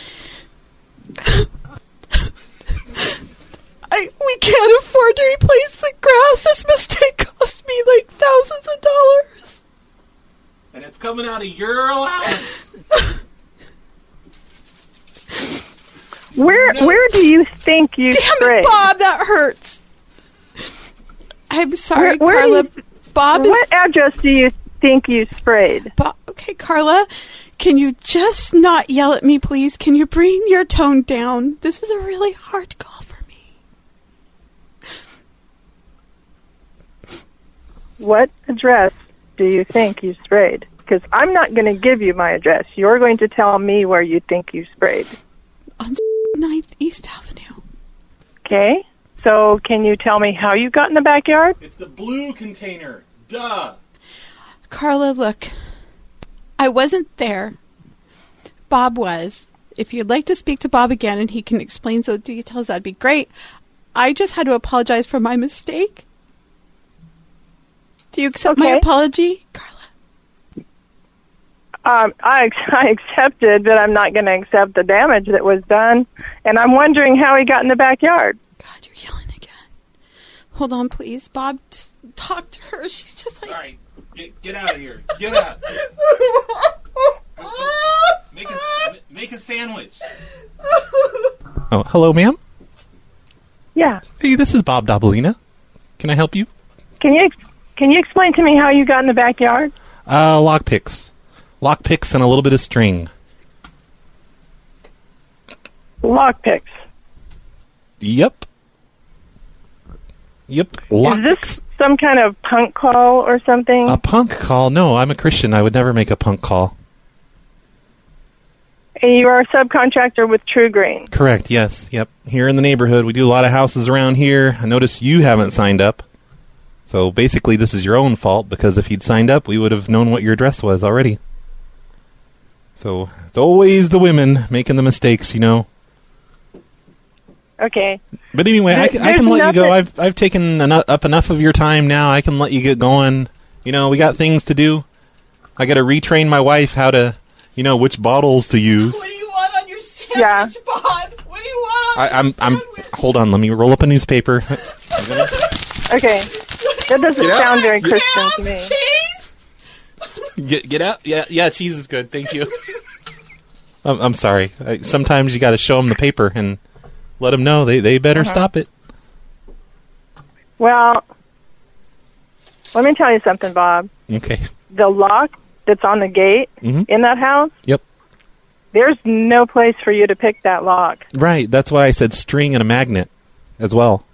S13: We can't afford to replace the grass. This mistake cost me like thousands of dollars.
S4: And it's coming out of your allowance.
S15: Where do you think you
S13: Damn
S15: sprayed?
S13: it, Bob, that hurts. I'm sorry,
S15: Where
S13: Carla.
S15: What address do you think you sprayed?
S13: Okay, Carla, can you just not yell at me, please? Can you bring your tone down? This is a really hard call for me.
S15: What address do you think you sprayed? Because I'm not going to give you my address. You're going to tell me where you think you sprayed.
S13: On 9th East Avenue.
S15: Okay. So can you tell me how you got in the backyard?
S4: It's the blue container. Duh.
S13: Carla, look. I wasn't there. Bob was. If you'd like to speak to Bob again and he can explain those details, that'd be great. I just had to apologize for my mistake. Do you accept my apology, Carla?
S15: I accepted, but I'm not going to accept the damage that was done. And I'm wondering how he got in the backyard.
S13: God, you're yelling again. Hold on, please. Bob, just talk to her. She's just like...
S4: Sorry. Get out of here. Get out. Make a sandwich. Oh, hello, ma'am?
S15: Yeah.
S4: Hey, this is Bob Dabalina. Can I help you?
S15: Can you explain to me how you got in the backyard?
S4: Lockpicks. Lockpicks and a little bit of string.
S15: Lockpicks.
S4: Yep.
S15: Is this some kind of punk call or something?
S4: A punk call? No, I'm a Christian. I would never make a punk call.
S15: And you are a subcontractor with True Green.
S4: Correct, yes. Yep. Here in the neighborhood, we do a lot of houses around here. I notice you haven't signed up. So basically, this is your own fault, because if you'd signed up, we would have known what your address was already. So it's always the women making the mistakes, you know.
S15: Okay.
S4: But anyway, I can let you go. I've taken up enough of your time now. I can let you get going. You know, we got things to do. I got to retrain my wife how to, which bottles to use.
S13: What do you want on your sandwich, Bob? What do you want on your
S4: sandwich? Hold on, let me roll up a newspaper.
S15: Okay. That doesn't sound very Christian to me.
S4: Get out? Yeah, cheese is good. Thank you. I'm sorry. Sometimes you got to show them the paper and let them know they better stop it.
S15: Well, let me tell you something, Bob.
S4: Okay.
S15: The lock that's on the gate in that house.
S4: Yep.
S15: There's no place for you to pick that lock.
S4: Right. That's why I said string and a magnet as well.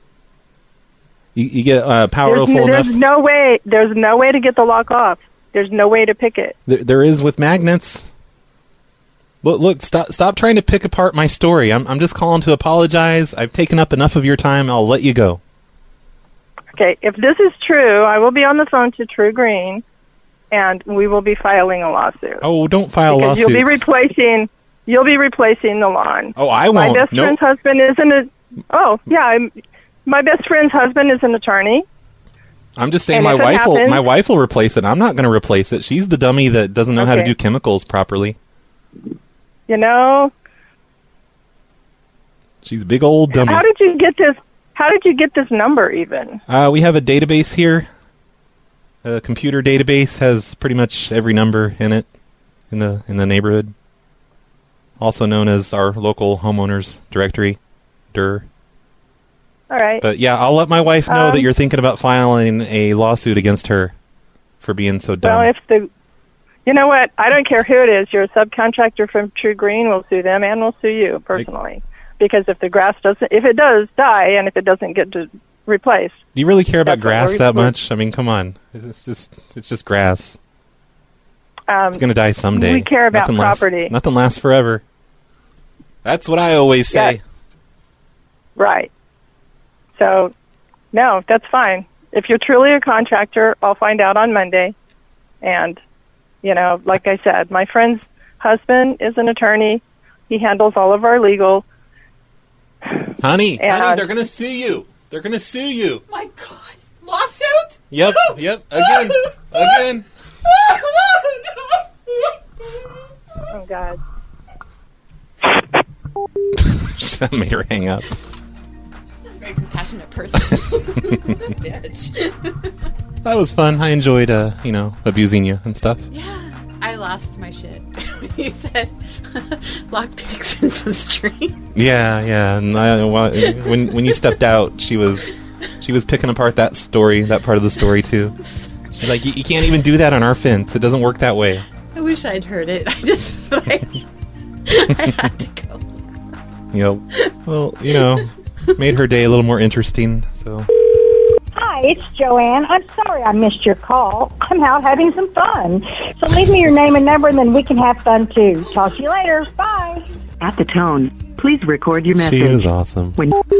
S4: You get powerful enough.
S15: There's no way to get the lock off. There's no way to pick it.
S4: There is with magnets. Look! Stop trying to pick apart my story. I'm just calling to apologize. I've taken up enough of your time. I'll let you go.
S15: Okay, if this is true, I will be on the phone to True Green, and we will be filing a lawsuit.
S4: Oh, don't file lawsuits.
S15: You'll be replacing the lawn.
S4: Oh, I won't.
S15: My best friend's husband isn't my best friend's husband is an attorney.
S4: I'm just saying my wife will replace it. I'm not going to replace it. She's the dummy that doesn't know how to do chemicals properly. She's a big old dummy.
S15: How did you get this? How did you get this number even?
S4: We have a database here. A computer database has pretty much every number in it in the neighborhood. Also known as our local homeowners directory, DIR.
S15: All right.
S4: But yeah, I'll let my wife know that you're thinking about filing a lawsuit against her for being so dumb.
S15: Well, you know what? I don't care who it is. You're a subcontractor from True Green. We'll sue them, and we'll sue you personally. Because if the grass if it does die, and if it doesn't get replaced.
S4: Do you really care about grass that much? I mean, come on. It's just grass. It's going to die someday.
S15: We care about property.
S4: Nothing lasts forever. That's what I always say.
S15: Yeah. Right. So, no, that's fine. If you're truly a contractor, I'll find out on Monday. And, like I said, my friend's husband is an attorney. He handles all of our legal.
S4: Honey, they're going to sue you. They're gonna sue you.
S13: My God. Lawsuit?
S4: Yep. Again.
S15: Oh, God.
S4: That made her hang up.
S13: She's not a very compassionate person. What a bitch.
S4: That was fun. I enjoyed, abusing you and stuff.
S13: Yeah. I lost my shit. You said lockpicks and some string.
S4: Yeah. And when you stepped out, she was picking apart that part of the story too. She's like, you can't even do that on our fence. It doesn't work that way.
S13: I wish I'd heard it. I just feel like I had to go.
S4: Well, made her day a little more interesting. So.
S16: Hi, it's Joanne. I'm sorry I missed your call. I'm out having some fun. So leave me your name and number, and then we can have fun, too. Talk to you later. Bye.
S17: At the tone, please record your message.
S4: She was awesome.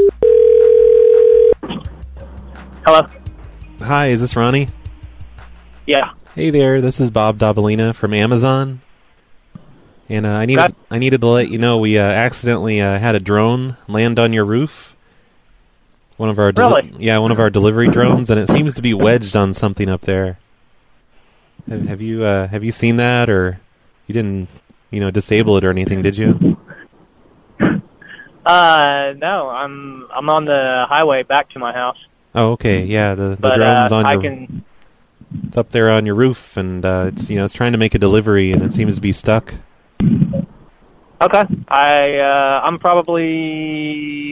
S18: Hello?
S4: Hi, is this Ronnie?
S18: Yeah.
S4: Hey there, this is Bob Dabalina from Amazon. And I needed to let you know we accidentally had a drone land on your roof. One of our delivery drones, and it seems to be wedged on something up there. Have you seen that, or you didn't disable it or anything, did you?
S18: No, I'm on the highway back to my house.
S4: Oh, okay, yeah. The drone's on it's up there on your roof, and it's trying to make a delivery, and it seems to be stuck.
S18: Okay, I'm probably.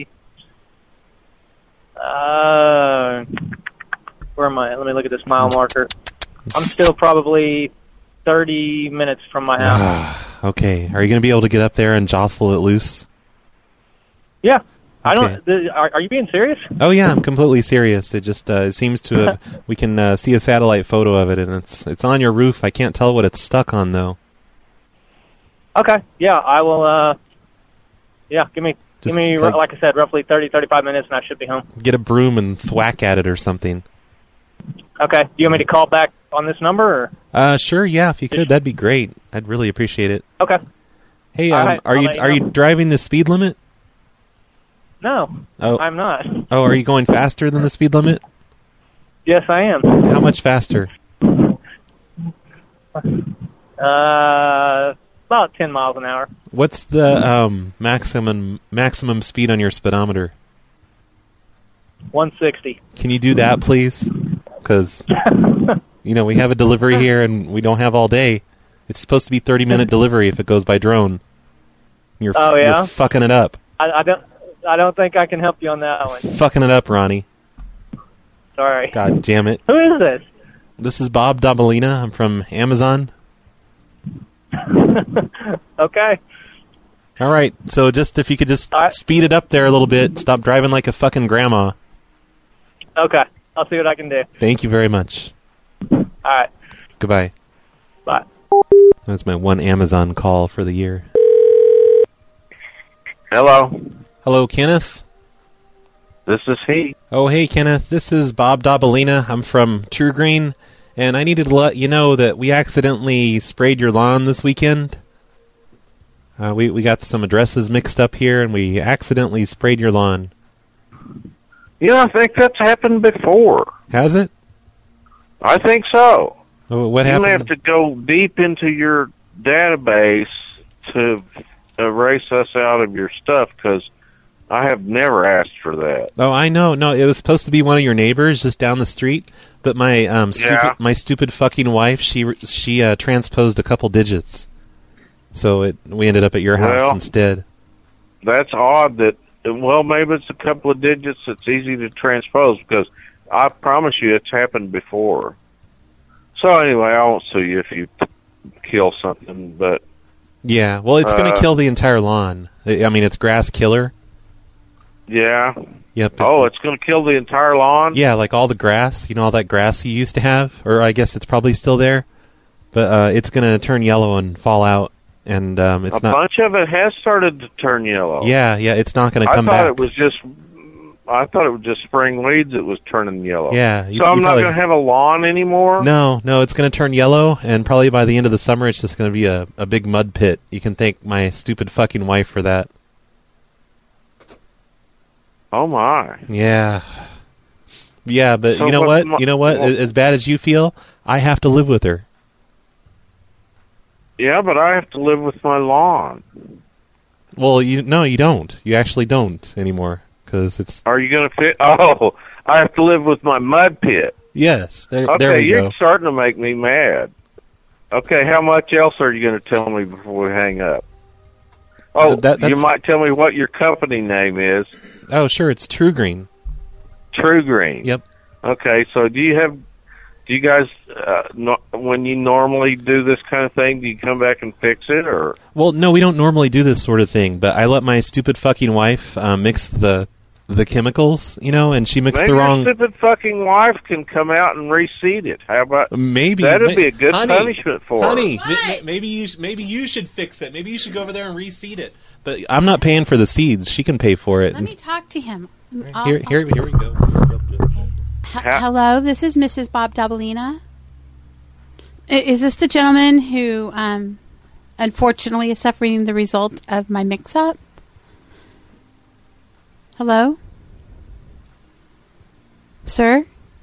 S18: Where am I? Let me look at this mile marker. I'm still probably 30 minutes from my house.
S4: Okay. Are you going to be able to get up there and jostle it loose?
S18: Yeah.
S4: Okay.
S18: Are you being serious?
S4: Oh, yeah, I'm completely serious. It just it seems to have... we can see a satellite photo of it, and it's on your roof. I can't tell what it's stuck on, though.
S18: Okay. Yeah, I will... give me, like I said, roughly 30, 35 minutes, and I should be home.
S4: Get a broom and thwack at it or something.
S18: Okay. Do you want me to call back on this number? Or?
S4: Sure, yeah, if you could, that'd be great. I'd really appreciate it.
S18: Okay.
S4: Hey,
S18: right,
S4: are you driving the speed limit?
S18: No, I'm not.
S4: Oh, are you going faster than the speed limit?
S18: Yes, I am.
S4: How much faster?
S18: About 10 miles an hour.
S4: What's the maximum speed on your speedometer?
S18: 160.
S4: Can you do that, please? Because, we have a delivery here and we don't have all day. It's supposed to be 30-minute delivery if it goes by drone. You're fucking it up.
S18: I don't think I can help you on that one.
S4: Fucking it up, Ronnie.
S18: Sorry.
S4: God damn it.
S18: Who is this?
S4: This is Bob Dabalina. I'm from Amazon.
S18: Okay.
S4: All right. So if you could just speed it up there a little bit. Stop driving like a fucking grandma.
S18: Okay. I'll see what I can do.
S4: Thank you very much.
S18: All right.
S4: Goodbye.
S18: Bye.
S4: That's my one Amazon call for the year.
S19: Hello.
S4: Hello, Kenneth.
S19: This is he.
S4: Oh, hey, Kenneth. This is Bob Dabalina. I'm from True Green, and I needed to let you know that we accidentally sprayed your lawn this weekend. We got some addresses mixed up here, and we accidentally sprayed your lawn.
S19: Yeah, I think that's happened before.
S4: Has it?
S19: I think so.
S4: What happened?
S19: You may have to go deep into your database to erase us out of your stuff, because I have never asked for that.
S4: Oh, I know. No, it was supposed to be one of your neighbors just down the street, but my stupid fucking wife, she transposed a couple digits. So we ended up at your house instead.
S19: That's odd that, maybe it's a couple of digits that's easy to transpose, because I promise you it's happened before. So anyway, I won't sue you if you kill something, but...
S4: Yeah, well, it's going to kill the entire lawn. I mean, it's grass killer.
S19: Yeah.
S4: Yep.
S19: It's going to kill the entire lawn?
S4: Yeah, like all the grass, all that grass you used to have, or I guess it's probably still there, but it's going to turn yellow and fall out, and it's not...
S19: A bunch of it has started to turn yellow.
S4: Yeah, it's not going to come back.
S19: I thought it was just spring weeds that was turning yellow.
S4: Yeah.
S19: So I'm not going to have a lawn anymore?
S4: No, it's going to turn yellow, and probably by the end of the summer it's just going to be a big mud pit. You can thank my stupid fucking wife for that.
S19: Oh my.
S4: Yeah. Yeah, but
S19: So
S4: you know
S19: what's
S4: what? You know what? As bad as you feel, I have to live with her.
S19: Yeah, but I have to live with my lawn.
S4: Well, you don't. You actually don't anymore because it's.
S19: Are you going to fit? Oh, I have to live with my mud pit.
S4: Yes. There
S19: Okay,
S4: we
S19: you're
S4: go.
S19: starting to make me mad. Okay, how much else are you going to tell me before we hang up? Oh,
S4: That's-
S19: you might tell me what your company name is.
S4: Oh, sure. It's True Green.
S19: True Green.
S4: Yep.
S19: Okay, so do you guys, when you normally do this kind of thing, do you come back and fix it, or?
S4: Well, no, we don't normally do this sort of thing, but I let my stupid fucking wife mix the chemicals, and she mixed
S19: Maybe
S4: the wrong.
S19: your stupid fucking wife can come out and reseed it. How about
S4: Maybe
S19: that'd be a good
S4: honey,
S19: punishment for her.
S4: honey. Maybe you should fix it. Maybe you should go over there and reseed it. But I'm not paying for the seeds. She can pay for it.
S20: Let me talk to him.
S4: Here we go.
S20: Hello, this is Mrs. Bob Dabalina. Is this the gentleman who, unfortunately, is suffering the result of my mix-up? Hello? Sir?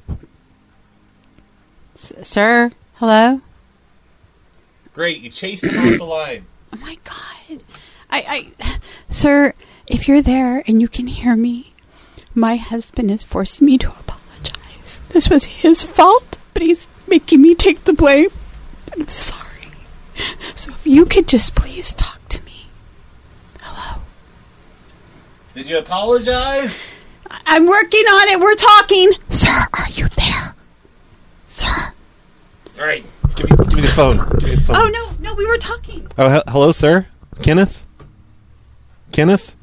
S20: Sir? Hello?
S4: Great, you chased him off the line.
S20: Oh my God. Sir, if you're there and you can hear me, my husband is forcing me to apologize. This was his fault, but he's making me take the blame. And I'm sorry. So if you could just please talk to me. Hello?
S4: Did you apologize?
S20: I'm working on it. We're talking. Sir, are you there? Sir.
S4: All right, give me the phone. Give me the phone.
S20: Oh, no, we were talking.
S4: Oh, hello, sir? Kenneth? Kenneth?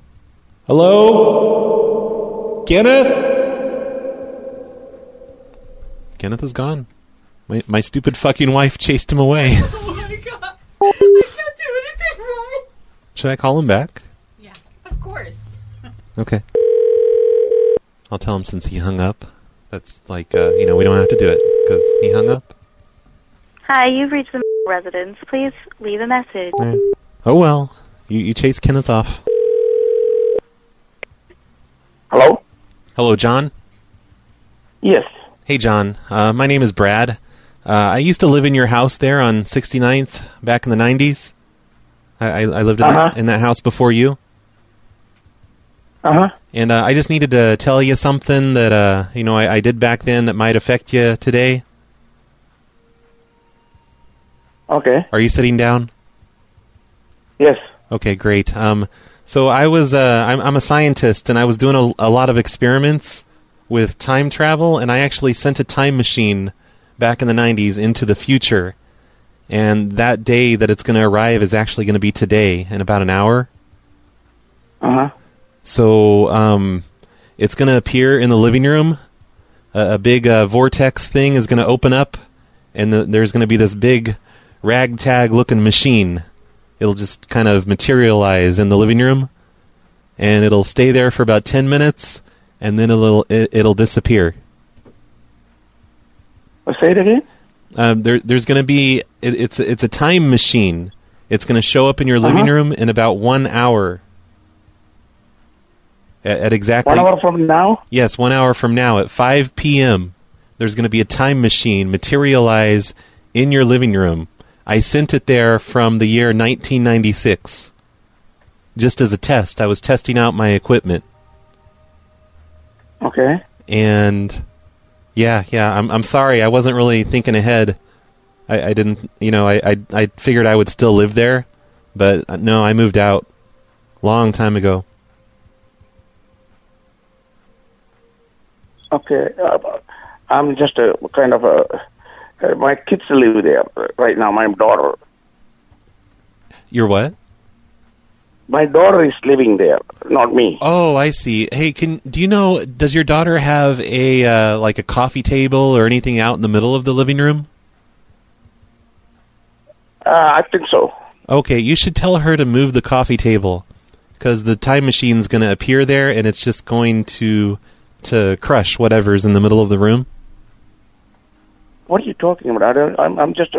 S4: Hello? Kenneth? Kenneth is gone. My stupid fucking wife chased him away.
S20: Oh my God. I can't do anything wrong.
S4: Should I call him back?
S20: Yeah, of course.
S4: Okay. I'll tell him since he hung up. That's like, we don't have to do it because he hung up.
S21: Hi, you've reached the residence. Please leave a message.
S4: Right. Oh, well. You chased Kenneth off.
S22: Hello?
S4: Hello, John?
S22: Yes.
S4: Hey, John. My name is Brad. I used to live in your house there on 69th back in the 90s. I lived in that house before you.
S22: Uh-huh.
S4: And I just needed to tell you something that, I did back then that might affect you today.
S22: Okay.
S4: Are you sitting down?
S22: Yes.
S4: Okay, great. So I was, I'm a scientist, and I was doing a lot of experiments with time travel, and I actually sent a time machine back in the 90s into the future. And that day that it's going to arrive is actually going to be today in about an hour.
S22: Uh-huh.
S4: So it's going to appear in the living room. A big vortex thing is going to open up, and there's going to be this big ragtag-looking machine. It'll just kind of materialize in the living room, and it'll stay there for about 10 minutes, and then it'll disappear.
S22: Say it again?
S4: There's going to be it's a time machine. It's going to show up in your living room in about 1 hour. At exactly
S22: 1 hour from now?
S4: Yes, 1 hour from now at 5 p.m. There's going to be a time machine materialize in your living room. I sent it there from the year 1996. Just as a test. I was testing out my equipment.
S22: Okay.
S4: And yeah, I'm sorry. I wasn't really thinking ahead. I didn't, I figured I would still live there, but no, I moved out long time ago.
S22: Okay. I'm just a kind of my kids live there right now, my daughter.
S4: Your what?
S22: My daughter is living there, not me.
S4: Oh, I see. Hey, do you know, does your daughter have a like a coffee table or anything out in the middle of the living room?
S22: I think so.
S4: Okay, you should tell her to move the coffee table, because the time machine's going to appear there, and it's just going to crush whatever's in the middle of the room.
S22: What are you talking about? I'm just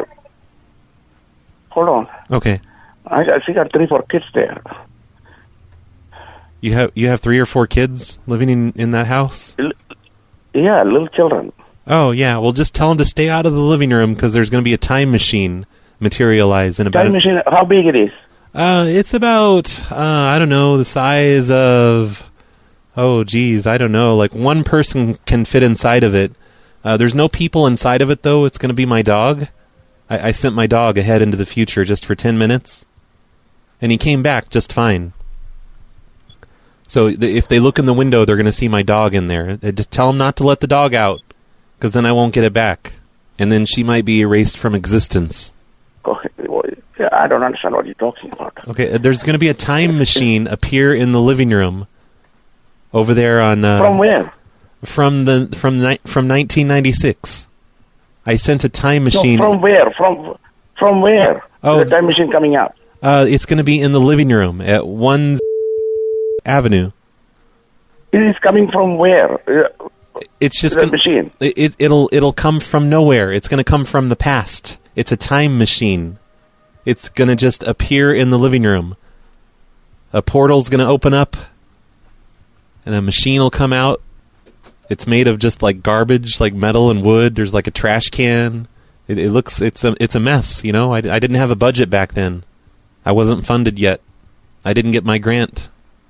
S22: hold on.
S4: Okay.
S22: I got 3-4 kids there.
S4: You have 3 or 4 kids living in that house?
S22: Yeah, little children.
S4: Oh, yeah. Well, just tell them to stay out of the living room because there's going to be a time machine materialize in about...
S22: Time machine, how big it is?
S4: It's about, I don't know, the size of... Oh, geez, I don't know. Like, one person can fit inside of it. There's no people inside of it, though. It's going to be my dog. I sent my dog ahead into the future just for 10 minutes. And he came back just fine. So if they look in the window, they're going to see my dog in there. Just tell them not to let the dog out, because then I won't get it back. And then she might be erased from existence.
S22: Okay. Well, I don't understand what you're talking about.
S4: Okay, there's going to be a time machine appear in the living room over there on...
S22: From where?
S4: From 1996. I sent a time machine...
S22: No, from where? From where?
S4: Oh,
S22: the time machine coming out?
S4: It's going to be in the living room at 1 Avenue.
S22: It is coming from where?
S4: It's just
S22: the machine.
S4: It'll come from nowhere. It's going to come from the past. It's a time machine. It's going to just appear in the living room. A portal's going to open up, and a machine will come out. It's made of just like garbage, like metal and wood. There's like a trash can. It's a mess. You know, I didn't have a budget back then. I wasn't funded yet. I didn't get my grant.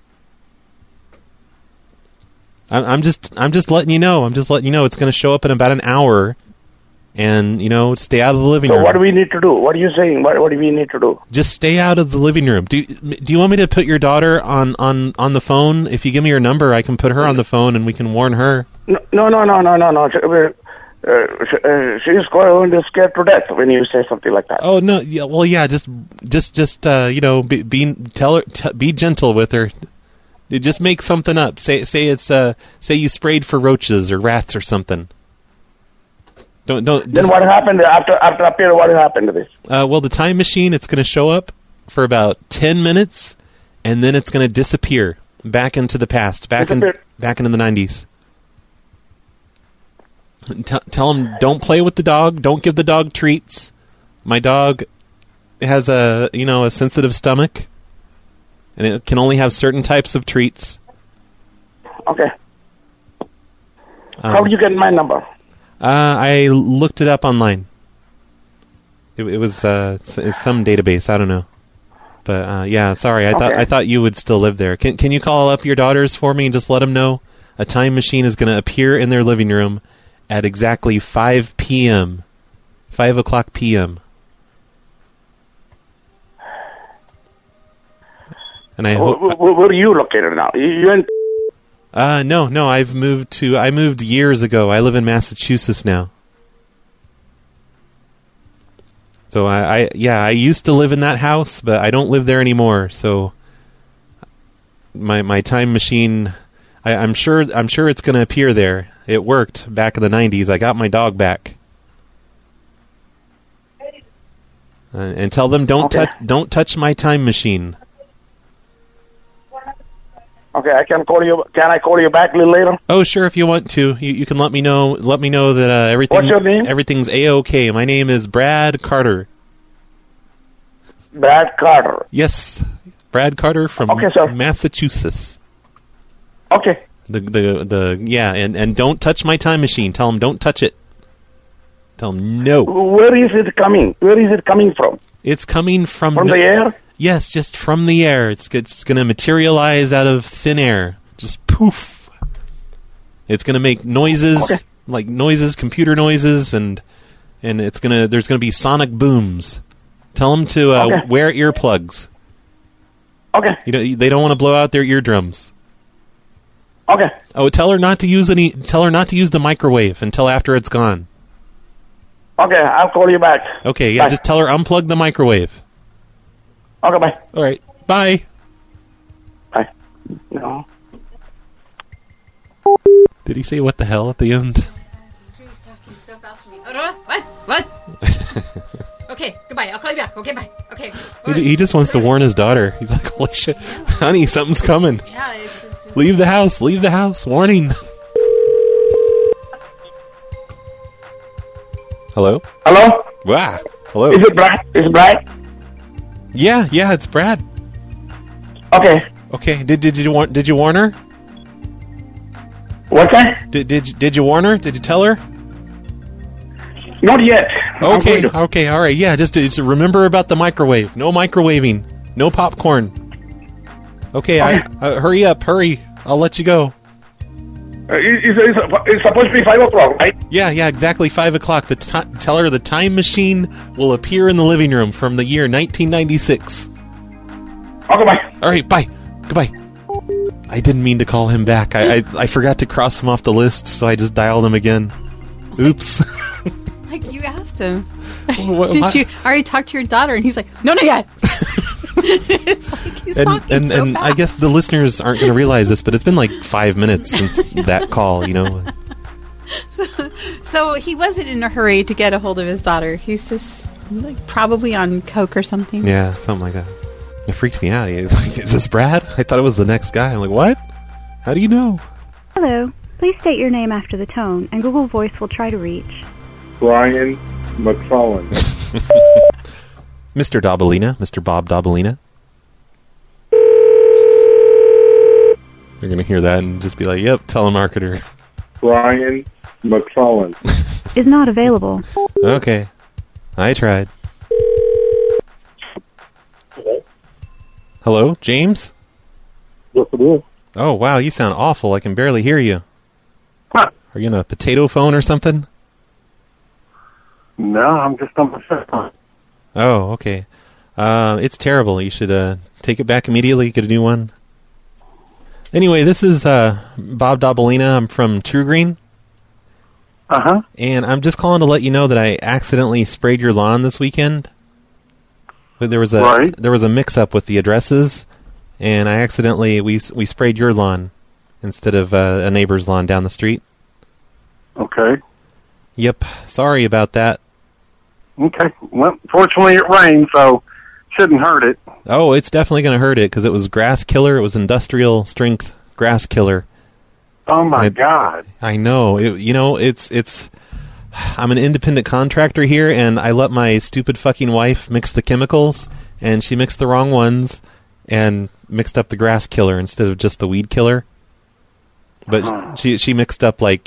S4: I'm just letting you know. I'm just letting you know it's going to show up in about an hour, and stay out of the living room.
S22: So what do we need to do? What are you saying? What do we need to do?
S4: Just stay out of the living room. Do you want me to put your daughter on the phone? If you give me your number, I can put her on the phone and we can warn her.
S22: No. She's going to scared to death when you say something like that.
S4: Oh no! Yeah, well, yeah. Just be gentle with her. Just make something up. Say you sprayed for roaches or rats or something. Don't.
S22: Then what happened after appear? What happened to this?
S4: Well, the time machine, it's going to show up for about 10 minutes, and then it's going to disappear back into the past, back into the 90s. Tell him don't play with the dog. Don't give the dog treats. My dog has a sensitive stomach, and it can only have certain types of treats.
S22: Okay. How did you get my number?
S4: I looked it up online. It was it's some database. I don't know, but yeah. Sorry, I thought you would still live there. Can you call up your daughters for me and just let them know a time machine is going to appear in their living room at exactly 5 p.m. 5 o'clock p.m. And I hope.
S22: Where are you located now? You in?
S4: No. I moved years ago. I live in Massachusetts now. So I used to live in that house, but I don't live there anymore. So my time machine, I'm sure it's going to appear there. It worked back in the 90s. I got my dog back. And tell them don't touch my time machine.
S22: Okay, I can call you. Can I call you back a little later?
S4: Oh, sure. If you want to, you can let me know. Let me know that everything.
S22: What's your name?
S4: Everything's A-OK. My name is Brad Carter.
S22: Brad Carter.
S4: Yes, Brad Carter from Massachusetts.
S22: Okay.
S4: And don't touch my time machine. Tell them don't touch it. Tell them no.
S22: Where is it coming? Where is it coming from?
S4: It's coming from
S22: the air.
S4: Yes, just from the air. It's going to materialize out of thin air. Just poof. It's going to make noises, like noises, computer noises, and there's going to be sonic booms. Tell them to wear earplugs.
S22: Okay.
S4: They don't want to blow out their eardrums.
S22: Okay.
S4: Oh, tell her not to use the microwave until after it's gone.
S22: Okay, I'll call you back.
S4: Okay, yeah, just tell her unplug the microwave.
S22: Okay, bye.
S4: All right, bye.
S22: Bye. No.
S4: Did he say what the hell at the end?
S13: He was talking so fast for me. What? Okay, goodbye. I'll call you back. Okay, bye. Okay.
S4: He just wants to warn his daughter. He's like, holy shit. Honey, something's coming.
S13: Yeah, it's just...
S4: Leave the house. Warning. Hello?
S22: Hello?
S4: Wow. Hello.
S22: Is it Brad? Is it Brad?
S4: Yeah, it's Brad.
S22: Okay.
S4: Okay. Did you warn her?
S22: What's that?
S4: Did you warn her? Did you tell her?
S22: Not yet.
S4: Okay, all right. Yeah, just remember about the microwave. No microwaving. No popcorn. Okay, hurry up. I'll let you go.
S22: It's supposed to be 5 o'clock, right?
S4: Yeah, exactly 5 o'clock. Tell her the time machine will appear in the living room from the year 1996.
S22: Okay, bye.
S4: All right, bye. Goodbye. I didn't mean to call him back. I forgot to cross him off the list, so I just dialed him again. Oops.
S13: Like, you asked him.
S4: Did
S13: you already talk to your daughter? And he's like, no, not yet. It's like he's talking so fast.
S4: I guess the listeners aren't going to realize this, but it's been like 5 minutes since that call, you know.
S13: So he wasn't in a hurry to get a hold of his daughter. He's just like probably on coke or something.
S4: Yeah, something like that. It freaked me out. He's like, is this Brad? I thought it was the next guy. I'm like, what? How do you know?
S11: Hello. Please state your name after the tone, and Google Voice will try to reach.
S22: Brian McClellan.
S4: Mr. Dabalina, Mr. Bob Dabalina. They're going to hear that and just be like, yep, telemarketer.
S22: Brian McClellan.
S11: Is not available.
S4: Okay. I tried. Hello, James?
S22: Yes, it is.
S4: Oh, wow, you sound awful. I can barely hear you.
S22: Huh.
S4: Are you on a potato phone or something?
S22: No, I'm just on my cell phone.
S4: Oh, okay. It's terrible. You should take it back immediately, get a new one. Anyway, this is Bob Dabalina. I'm from True Green.
S22: Uh-huh.
S4: And I'm just calling to let you know that I accidentally sprayed your lawn this weekend. But there was a mix-up with the addresses, and I accidentally we sprayed your lawn instead of a neighbor's lawn down the street.
S22: Okay.
S4: Yep. Sorry about that.
S22: Okay. Well, fortunately it rained, so shouldn't hurt it.
S4: Oh, it's definitely going to hurt it because it was grass killer. It was industrial strength grass killer.
S22: Oh my God!
S4: I know. It's. I'm an independent contractor here, and I let my stupid fucking wife mix the chemicals, and she mixed the wrong ones, and mixed up the grass killer instead of just the weed killer. But she mixed up like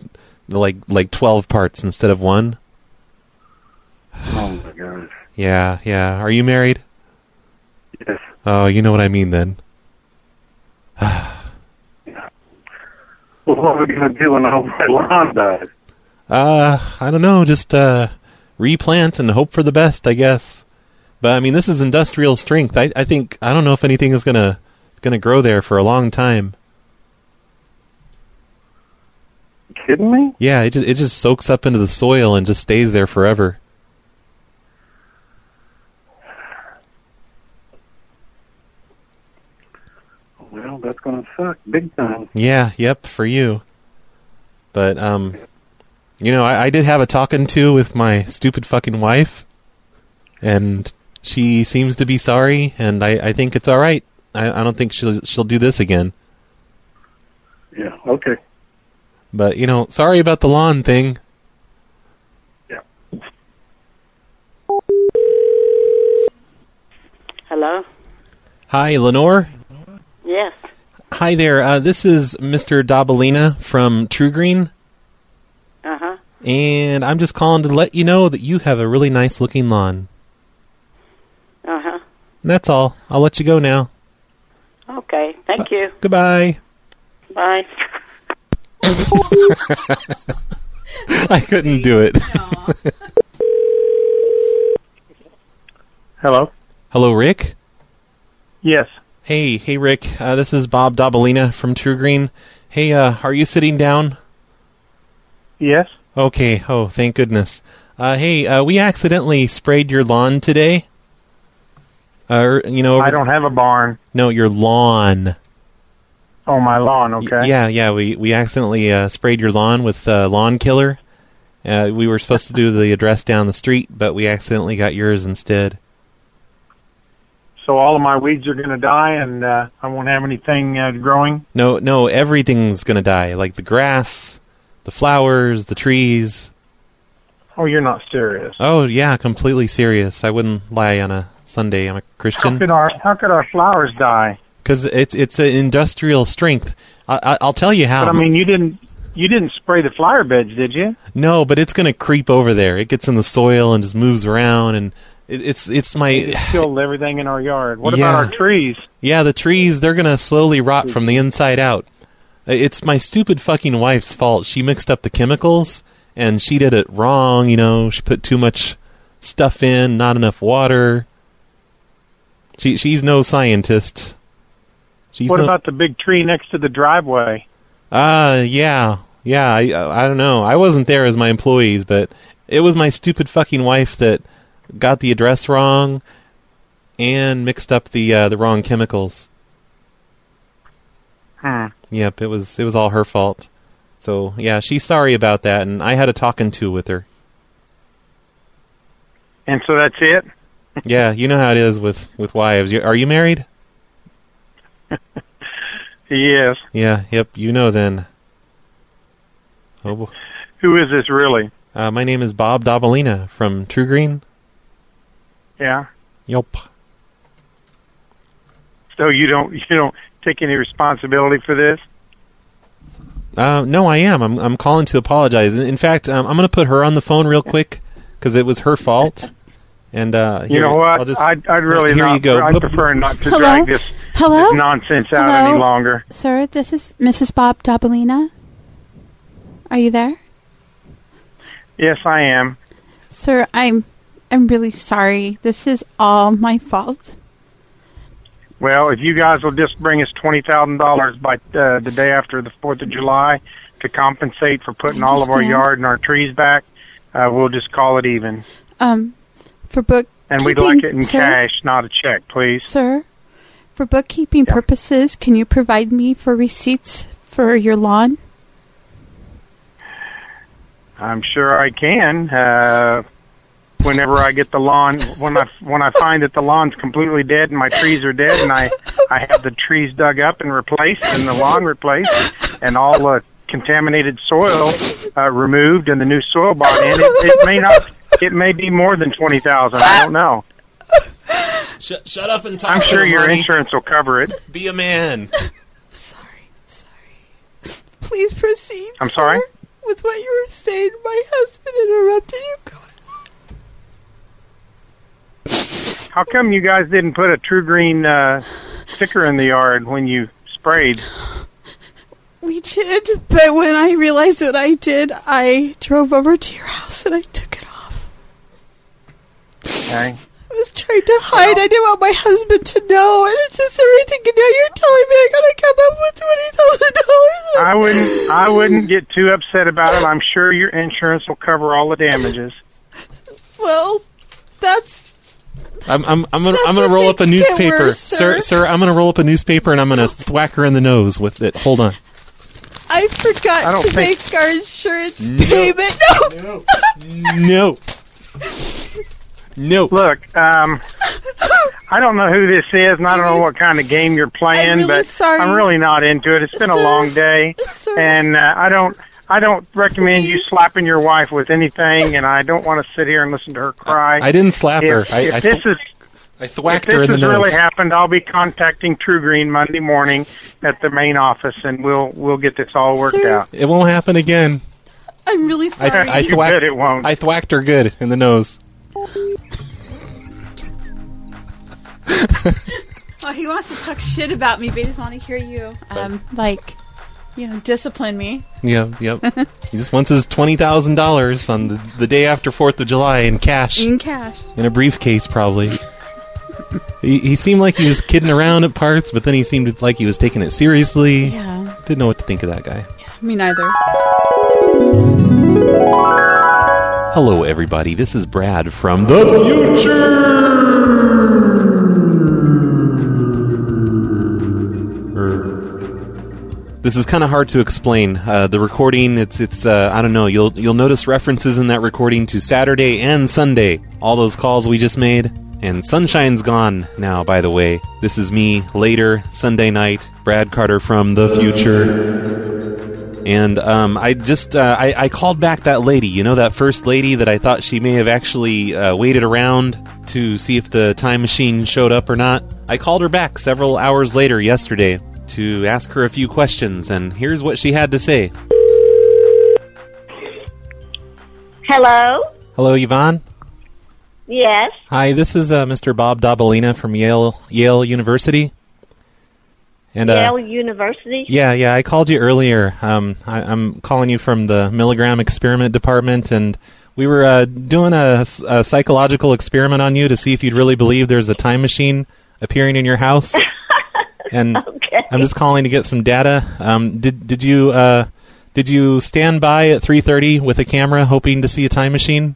S4: 12 parts instead of one.
S22: Oh my God!
S4: Yeah. Are you married?
S22: Yes.
S4: Oh, you know what I mean then.
S22: Well, what are we going to do when the whole lawn dies?
S4: I don't know. Just replant and hope for the best, I guess. But I mean, this is industrial strength. I don't know if anything is gonna grow there for a long time.
S22: You kidding me?
S4: Yeah, it just soaks up into the soil and just stays there forever.
S22: Well, that's going to suck big time.
S4: Yeah, yep, for you. But, I did have a talking to with my stupid fucking wife, and she seems to be sorry, and I think it's all right. I don't think she'll do this again.
S22: Yeah, okay.
S4: But, sorry about the lawn thing.
S22: Yeah.
S2: Hello?
S4: Hi, Lenore?
S2: Yes.
S4: Hi there. This is Mr. Dabalina from True Green.
S2: Uh-huh.
S4: And I'm just calling to let you know that you have a really nice looking lawn.
S2: Uh-huh.
S4: And that's all. I'll let you go now.
S2: Okay. Thank you.
S4: Goodbye.
S2: Bye.
S4: I couldn't do it.
S22: Hello?
S4: Hello, Rick?
S22: Yes.
S4: Hey, Rick. This is Bob Dabalina from True Green. Hey, are you sitting down?
S22: Yes.
S4: Okay. Oh, thank goodness. Hey, we accidentally sprayed your lawn today.
S22: I don't have a barn.
S4: No, your lawn.
S22: Oh, my lawn, okay.
S4: Yeah, we accidentally sprayed your lawn with lawn killer. We were supposed to do the address down the street, but we accidentally got yours instead.
S22: So all of my weeds are going to die, and I won't have anything growing?
S4: No, everything's going to die, like the grass, the flowers, the trees.
S22: Oh, you're not serious.
S4: Oh, yeah, completely serious. I wouldn't lie on a Sunday. I'm a Christian.
S22: How could our flowers die?
S4: Because it's an industrial strength. I'll tell you how.
S9: But I mean, you didn't spray the flower beds, did you?
S4: No, but it's going to creep over there. It gets in the soil and just moves around, and it's my...
S9: It killed everything in our yard. What about our trees?
S4: Yeah, the trees, they're going to slowly rot from the inside out. It's my stupid fucking wife's fault. She mixed up the chemicals, and she did it wrong, you know. She put too much stuff in, not enough water. She's no scientist.
S9: What about the big tree next to the driveway?
S4: Yeah. I don't know. I wasn't there as my employees, but it was my stupid fucking wife that got the address wrong and mixed up the wrong chemicals. Yep, it was all her fault. So yeah, she's sorry about that, and I had a talking to with her.
S9: And so that's it?
S4: Yeah, you know how it is with wives. Are you married?
S9: Yes.
S4: Yeah, yep, you know then. Oh boy.
S9: Who is this really?
S4: My name is Bob Dabalina from True Green.
S9: Yeah.
S4: Yup.
S9: So you don't take any responsibility for this?
S4: No, I am. I'm calling to apologize. In fact, I'm going to put her on the phone real quick because it was her fault. And
S9: you know what? I'd really
S4: here
S9: not.
S4: You go.
S9: I'd prefer not to drag this nonsense out any longer.
S20: Sir, this is Mrs. Bob Dabalina. Are you there?
S9: Yes, I am.
S20: Sir, I'm really sorry. This is all my fault.
S9: Well, if you guys will just bring us $20,000 by the day after the 4th of July to compensate for putting all of our yard and our trees back, we'll just call it even.
S20: For bookkeeping,
S9: and we'd like it in cash, not a check, please.
S20: Sir, for bookkeeping purposes, can you provide me for receipts for your lawn?
S9: I'm sure I can. Whenever I get the lawn, when I find that the lawn's completely dead and my trees are dead, and I have the trees dug up and replaced and the lawn replaced and all the contaminated soil removed and the new soil bought in, it may be more than $20,000. I don't know.
S4: Shut up and talk.
S9: I'm sure your
S4: money.
S9: Insurance will cover it.
S4: Be a man.
S20: Sorry. Please proceed.
S9: I'm sorry?
S20: With what you were saying, my husband interrupted you.
S9: How come you guys didn't put a True Green sticker in the yard when you sprayed?
S20: We did, but when I realized what I did, I drove over to your house and I took it off.
S9: Okay.
S20: I was trying to hide. I didn't want my husband to know, and it's just everything. And now you're telling me I gotta come up with $20,000.
S9: I wouldn't get too upset about it. I'm sure your insurance will cover all the damages.
S20: Well, that's.
S4: I'm gonna roll up a newspaper,
S20: worse,
S4: sir. I'm gonna roll up a newspaper and I'm gonna thwack her in the nose with it. Hold on.
S20: I forgot to make our insurance payment.
S4: No.
S9: Look, I don't know who this is, and I don't know what kind of game you're playing, but I'm really not into it. It's been a long day, and I don't recommend you slapping your wife with anything, and I don't want to sit here and listen to her cry.
S4: I didn't slap her.
S9: I
S4: thwacked her in the nose. If this has
S9: really happened, I'll be contacting True Green Monday morning at the main office, and we'll get this all worked out.
S4: It won't happen again.
S20: I'm really sorry.
S9: You bet it won't.
S4: I thwacked her good in the nose.
S20: Oh, he wants to talk shit about me, but he doesn't want to hear you. Discipline me.
S4: Yep. He just wants his $20,000 on the day after 4th of July in cash. In a briefcase, probably. He seemed like he was kidding around at parts, but then he seemed like he was taking it seriously.
S20: Yeah.
S4: Didn't know what to think of that guy.
S20: Yeah, me neither.
S4: Hello, everybody. This is Brad from the future. This is kind of hard to explain. The recording, it's I don't know. You'll notice references in that recording to Saturday and Sunday. All those calls we just made. And Sunshine's gone now, by the way. This is me later Sunday night, Brad Carter from the future. And I called back that lady. You know, that first lady that I thought she may have actually waited around to see if the time machine showed up or not. I called her back several hours later yesterday to ask her a few questions, and here's what she had to say.
S3: Hello?
S4: Hello, Yvonne?
S3: Yes.
S4: Hi, this is Mr. Bob Dabalina from Yale University. And,
S3: Yale University?
S4: Yeah, I called you earlier. I'm calling you from the Milligram Experiment Department, and we were doing a psychological experiment on you to see if you'd really believe there's a time machine appearing in your house. And
S3: okay.
S4: I'm just calling to get some data. Did you stand by at 3:30 with a camera hoping to see a time machine?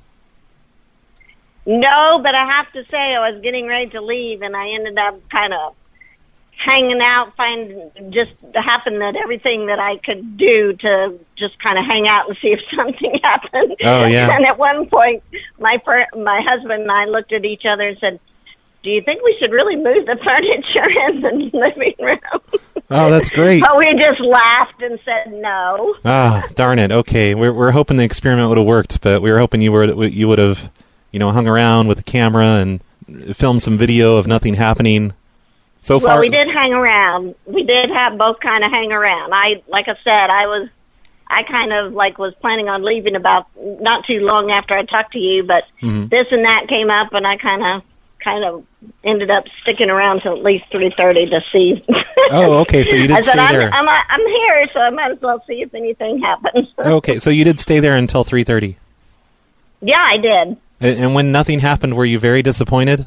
S3: No, but I have to say I was getting ready to leave, and I ended up kind of hanging out, just happened that everything that I could do to just kind of hang out and see if something happened.
S4: Oh, yeah.
S3: And at one point, my husband and I looked at each other and said, "Do you think we should really move the furniture in the living room?"
S4: Oh, that's great.
S3: But we just laughed and said no.
S4: Ah, darn it. Okay, we're hoping the experiment would have worked, but we were hoping you would have, hung around with a camera and filmed some video of nothing happening. So far,
S3: well, we did hang around. We did both kind of hang around. Like I said, I kind of was planning on leaving about not too long after I talked to you, but this and that came up, and I kind of ended up sticking around till at least 3:30 to see.
S4: Oh, okay. So you did stay there.
S3: I'm here, so I might as well see if anything happens.
S4: Okay, so you did stay there until 3:30.
S3: Yeah, I did.
S4: And when nothing happened, were you very disappointed?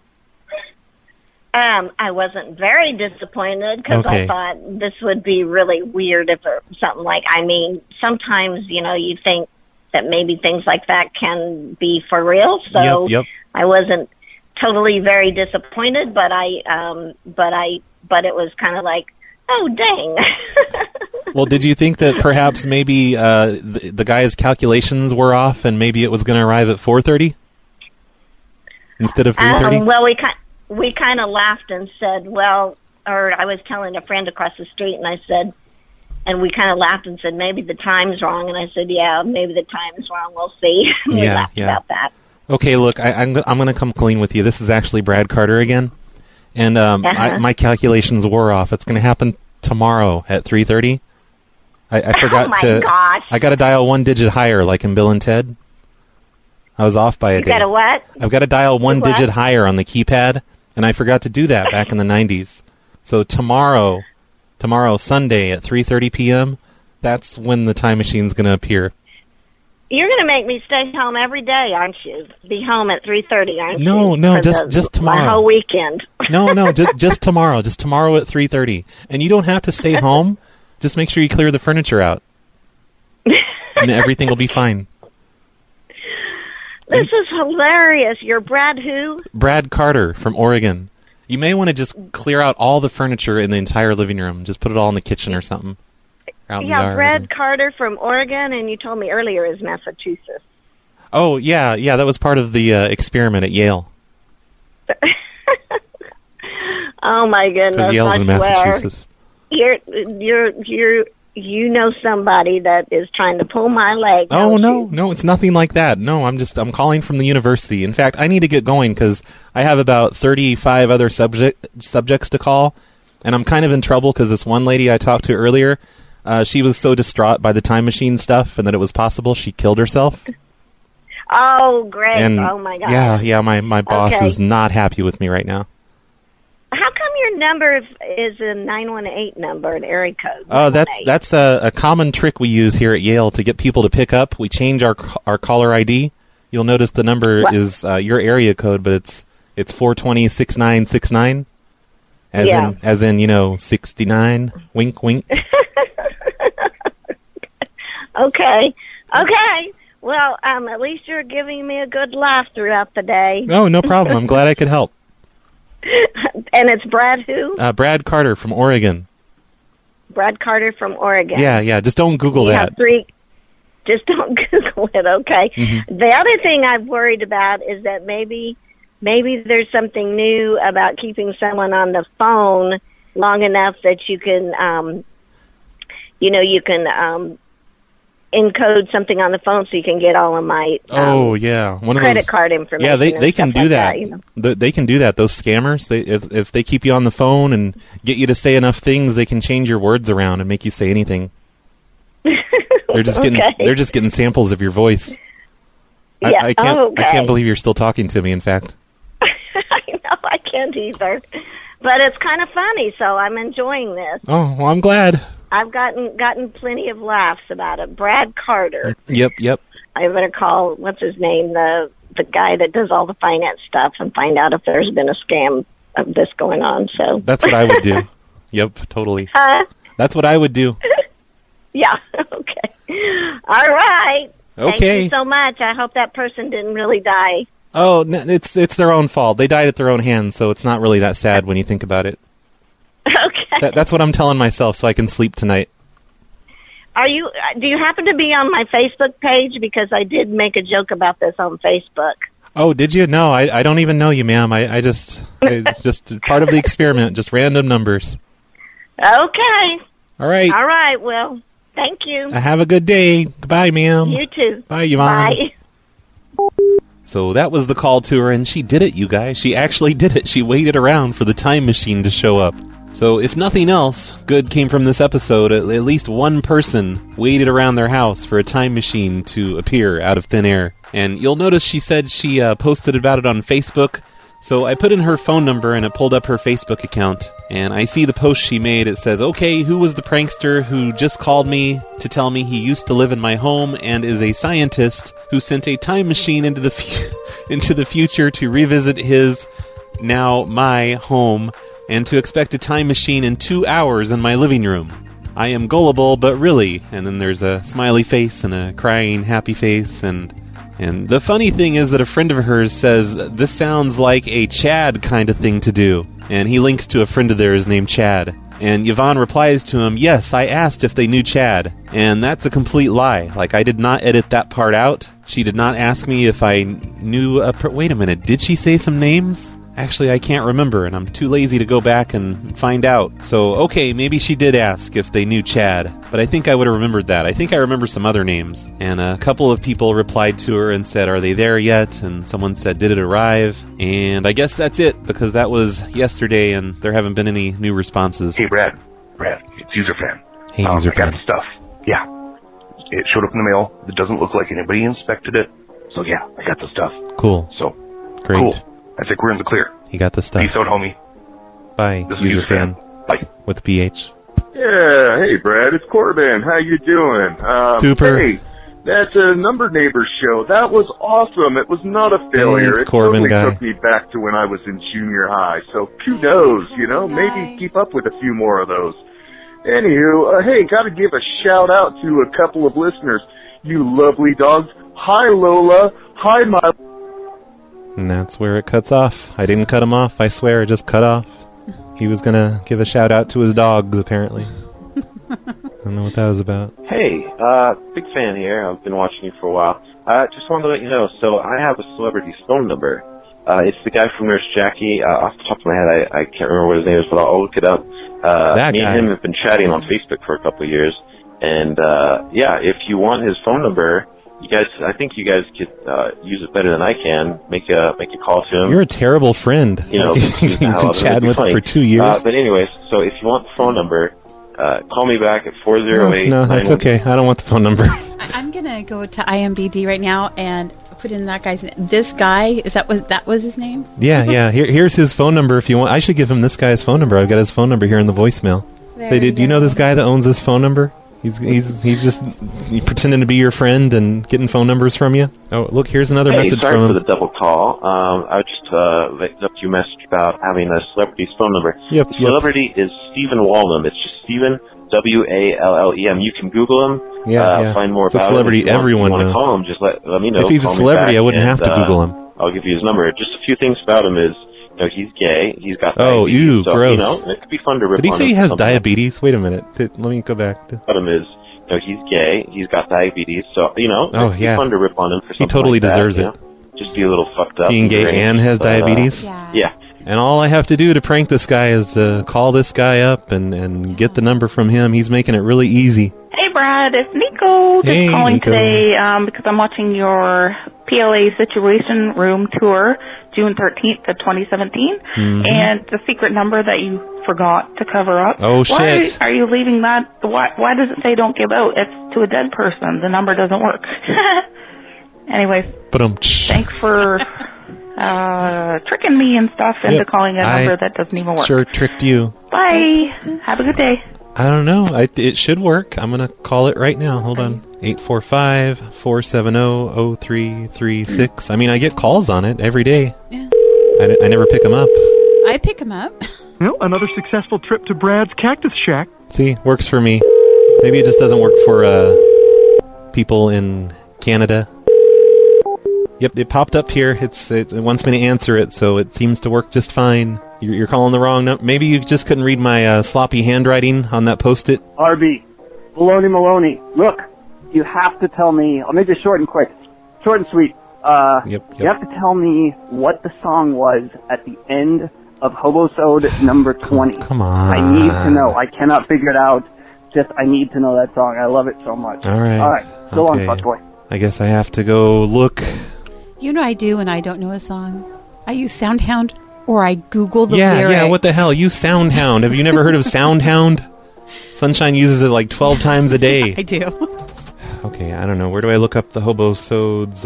S3: I wasn't very disappointed because
S4: Okay.
S3: I thought this would be really weird if it was something sometimes, you think that maybe things like that can be for real. So
S4: Yep.
S3: I wasn't totally very disappointed, but it was kind of like, oh, dang.
S4: Well, did you think that perhaps maybe the guy's calculations were off and maybe it was going to arrive at 4:30 instead of 3:30?
S3: Well, we kind of laughed and said, or I was telling a friend across the street, and I said, and we kind of laughed and said, maybe the time's wrong. And I said, yeah, maybe the time's wrong. We'll see. We laughed about that.
S4: Okay, look, I'm going to come clean with you. This is actually Brad Carter again, and my calculations were off. It's going to happen tomorrow at 3:30. I forgot
S3: gosh.
S4: I got to dial one digit higher, like in Bill and Ted. I was off by a day.
S3: You got a what?
S4: I've got to dial one digit higher on the keypad, and I forgot to do that back in the 90s. So tomorrow, Sunday at 3:30 p.m., that's when the time machine's going to appear.
S3: You're going to make me stay home every day, aren't you? Be home at 3:30, aren't you?
S4: No, just tomorrow.
S3: My whole weekend.
S4: No, just tomorrow. Just tomorrow at 3:30. And you don't have to stay home. Just make sure you clear the furniture out. And everything will be fine.
S3: This is hilarious. You're Brad who?
S4: Brad Carter from Oregon. You may want to just clear out all the furniture in the entire living room. Just put it all in the kitchen or something. Out in the yard.
S3: Brad Carter from Oregon, and you told me earlier is Massachusetts.
S4: Oh, yeah, that was part of the experiment at Yale.
S3: Oh my goodness!
S4: Because Yale's in Massachusetts.
S3: You know somebody that is trying to pull my leg.
S4: Oh no, it's nothing like that. No, I'm calling from the university. In fact, I need to get going because I have about 35 other subjects to call, and I'm kind of in trouble because this one lady I talked to earlier, she was so distraught by the time machine stuff and that it was possible she killed herself.
S3: Oh, great!
S4: And
S3: oh my God!
S4: Yeah. My boss is not happy with me right now.
S3: How come your number is a 918 number, an area code?
S4: Oh, that's a common trick we use here at Yale to get people to pick up. We change our caller ID. You'll notice the number is your area code, but it's 420-6969, as in 69. Wink, wink.
S3: Okay. Well, at least you're giving me a good laugh throughout the day.
S4: Oh, no problem. I'm glad I could help.
S3: And it's Brad who?
S4: Brad Carter from Oregon.
S3: Brad Carter from Oregon.
S4: Yeah. Just don't Google that.
S3: Just don't Google it, okay?
S4: Mm-hmm.
S3: The other thing I've worried about is that maybe there's something new about keeping someone on the phone long enough that you can, encode something on the phone so you can get all of my
S4: one of
S3: credit
S4: those,
S3: card information.
S4: Yeah, they
S3: and
S4: can
S3: stuff
S4: do
S3: like
S4: that.
S3: you know?
S4: They can do that. Those scammers, if they keep you on the phone and get you to say enough things, they can change your words around and make you say anything. They're just getting samples of your voice.
S3: Yeah.
S4: I can't believe you're still talking to me. In fact,
S3: I know I can't either, but it's kind of funny, so I'm enjoying this.
S4: Oh, well, I'm glad.
S3: I've gotten plenty of laughs about it. Brad Carter.
S4: Yep.
S3: I better call, what's his name, the guy that does all the finance stuff and find out if there's been a scam of this going on. So
S4: that's what I would do. Yep, totally. That's what I would do.
S3: Yeah, okay. All right.
S4: Okay.
S3: Thank you so much. I hope that person didn't really die.
S4: Oh, no, it's their own fault. They died at their own hands, so it's not really that sad when you think about it.
S3: Okay.
S4: That's what I'm telling myself so I can sleep tonight.
S3: Do you happen to be on my Facebook page? Because I did make a joke about this on Facebook.
S4: Oh, did you? No, I don't even know you, ma'am. It's just part of the experiment, just random numbers.
S3: Okay.
S4: All right.
S3: All right, well, thank you.
S4: Have a good day. Goodbye, ma'am.
S3: You too.
S4: Bye, Yvonne.
S3: Bye.
S4: So that was the call to her, and she did it, you guys. She actually did it. She waited around for the time machine to show up. So if nothing else good came from this episode, at least one person waited around their house for a time machine to appear out of thin air. And you'll notice she said she posted about it on Facebook. So I put in her phone number and it pulled up her Facebook account. And I see the post she made. It says, okay, who was the prankster who just called me to tell me he used to live in my home and is a scientist who sent a time machine into the future to revisit his, now my, home and to expect a time machine in 2 hours in my living room. I am gullible, but really. And then there's a smiley face and a crying happy face. And the funny thing is that a friend of hers says, this sounds like a Chad kind of thing to do. And he links to a friend of theirs named Chad. And Yvonne replies to him, yes, I asked if they knew Chad. And that's a complete lie. Like, I did not edit that part out. She did not ask me if I knew wait a minute, did she say some names? Actually, I can't remember, and I'm too lazy to go back and find out. So, okay, maybe she did ask if they knew Chad, but I think I would have remembered that. I think I remember some other names. And a couple of people replied to her and said, are they there yet? And someone said, did it arrive? And I guess that's it, because that was yesterday, and there haven't been any new responses.
S5: Hey, Brad, it's UserFan.
S4: Hey, UserFan.
S5: I got the stuff. Yeah. It showed up in the mail. It doesn't look like anybody inspected it. So, yeah, I got the stuff.
S4: Cool.
S5: So,
S4: great.
S5: Cool. I think we're in the clear.
S4: You got the stuff.
S5: Peace out, homie.
S4: Bye,
S5: This is
S4: UserFan.
S5: Bye.
S4: With PH.
S7: Yeah, hey Brad, it's Corbin. How you doing?
S4: Super.
S7: Hey, that Number Neighbors show, that was awesome. It was not a failure.
S4: Thanks,
S7: it
S4: Corbin
S7: totally
S4: guy.
S7: took me back to when I was in junior high. So kudos, maybe keep up with a few more of those. Anywho, hey, gotta give a shout out to a couple of listeners. You lovely dogs. Hi Lola. Hi my...
S4: And that's where it cuts off. I didn't cut him off, I swear, it just cut off. He was gonna give a shout out to his dogs, apparently. I don't know what that was about.
S6: Hey, big fan here. I've been watching you for a while. Just wanted to let you know, so I have a celebrity's phone number. It's the guy from Nurse Jackie. Off the top of my head, I can't remember what his name is, but I'll look it up.
S4: That
S6: me
S4: guy.
S6: and him have been chatting on Facebook for a couple of years. And, yeah, if you want his phone number, I think you guys could use it better than I can. Make a call to him.
S4: You're a terrible friend. You've been chatting with him for 2 years.
S6: But anyways, so if you want the phone number, call me back at 408.
S4: No, that's okay. I don't want the phone number.
S20: I'm gonna go to IMBD right now and put in that guy's name. This guy, that was his name?
S4: Yeah. Here's his phone number if you want. I should give him this guy's phone number. I've got his phone number here in the voicemail. Hey, do you know this guy that owns this phone number? He's just pretending to be your friend and getting phone numbers from you. Oh, look, here's another message from him.
S6: Sorry for the double call. I just left you a message about having a celebrity's phone number.
S4: Yep.
S6: The celebrity is Stephen Wallem. It's just Stephen, Wallem. You can Google him.
S4: Yeah.
S6: Find more
S4: It's
S6: about
S4: a celebrity
S6: him.
S4: everyone
S6: knows. If you want to
S4: knows.
S6: call him, just let me know.
S4: If he's a
S6: Call me
S4: celebrity,
S6: back
S4: I wouldn't have to
S6: and,
S4: Google him.
S6: I'll give you his number. Just a few things about him is, he's gay. He's got
S4: Oh,
S6: diabetes,
S4: ew,
S6: so,
S4: gross.
S6: it could be fun to rip
S4: Did he
S6: on
S4: say
S6: him
S4: he has
S6: sometimes.
S4: diabetes? Wait a minute. Let me go back.
S6: About him is, he's gay. He's got diabetes. So, it could be fun to rip on him for something
S4: He totally
S6: like that,
S4: deserves
S6: you
S4: it.
S6: know? Just be a little fucked up.
S4: Being gay and has diabetes?
S6: Yeah.
S4: And all I have to do to prank this guy is call this guy up and get the number from him. He's making it really easy.
S23: Hey, Brad.
S8: Brad. It's Nico. Just
S4: Hey,
S8: calling
S4: Nico.
S8: today because I'm watching your PLA Situation Room tour, June 13th of 2017, and the secret number that you forgot to cover up.
S4: Oh,
S8: Why
S4: shit.
S8: are you leaving that? Why does it say don't give out? It's to a dead person. The number doesn't work. Anyways, thanks for tricking me and stuff into calling a number that doesn't even work.
S4: Sure tricked you.
S8: Bye. Have a good day.
S4: I don't know. It should work. I'm going to call it right now. Hold on. 845-470-0336. I mean, I get calls on it every day.
S20: Yeah.
S4: I never pick them up.
S20: I pick him up.
S10: Well, another successful trip to Brad's Cactus Shack.
S4: See, works for me. Maybe it just doesn't work for people in Canada. Yep, it popped up here. It wants me to answer it, so it seems to work just fine. You're calling the wrong number. Maybe you just couldn't read my sloppy handwriting on that Post-it.
S23: RB, Maloney, look, you have to tell me, I'll make this short and quick, short and sweet.
S4: Yep.
S23: You have to tell me what the song was at the end of Hobosode number 20.
S4: Come on.
S23: I need to know. I cannot figure it out. Just, I need to know that song. I love it so much.
S4: All right.
S23: So long,
S4: Okay.
S23: fuckboy.
S4: I guess I have to go look.
S20: You know I do when I don't know a song. I use SoundHound or I Google the
S4: Yeah,
S20: lyrics.
S4: what the hell? You SoundHound. Have you never heard of SoundHound? Sunshine uses it like 12 times a day.
S20: I do.
S4: Okay, I don't know. Where do I look up the Hobosodes?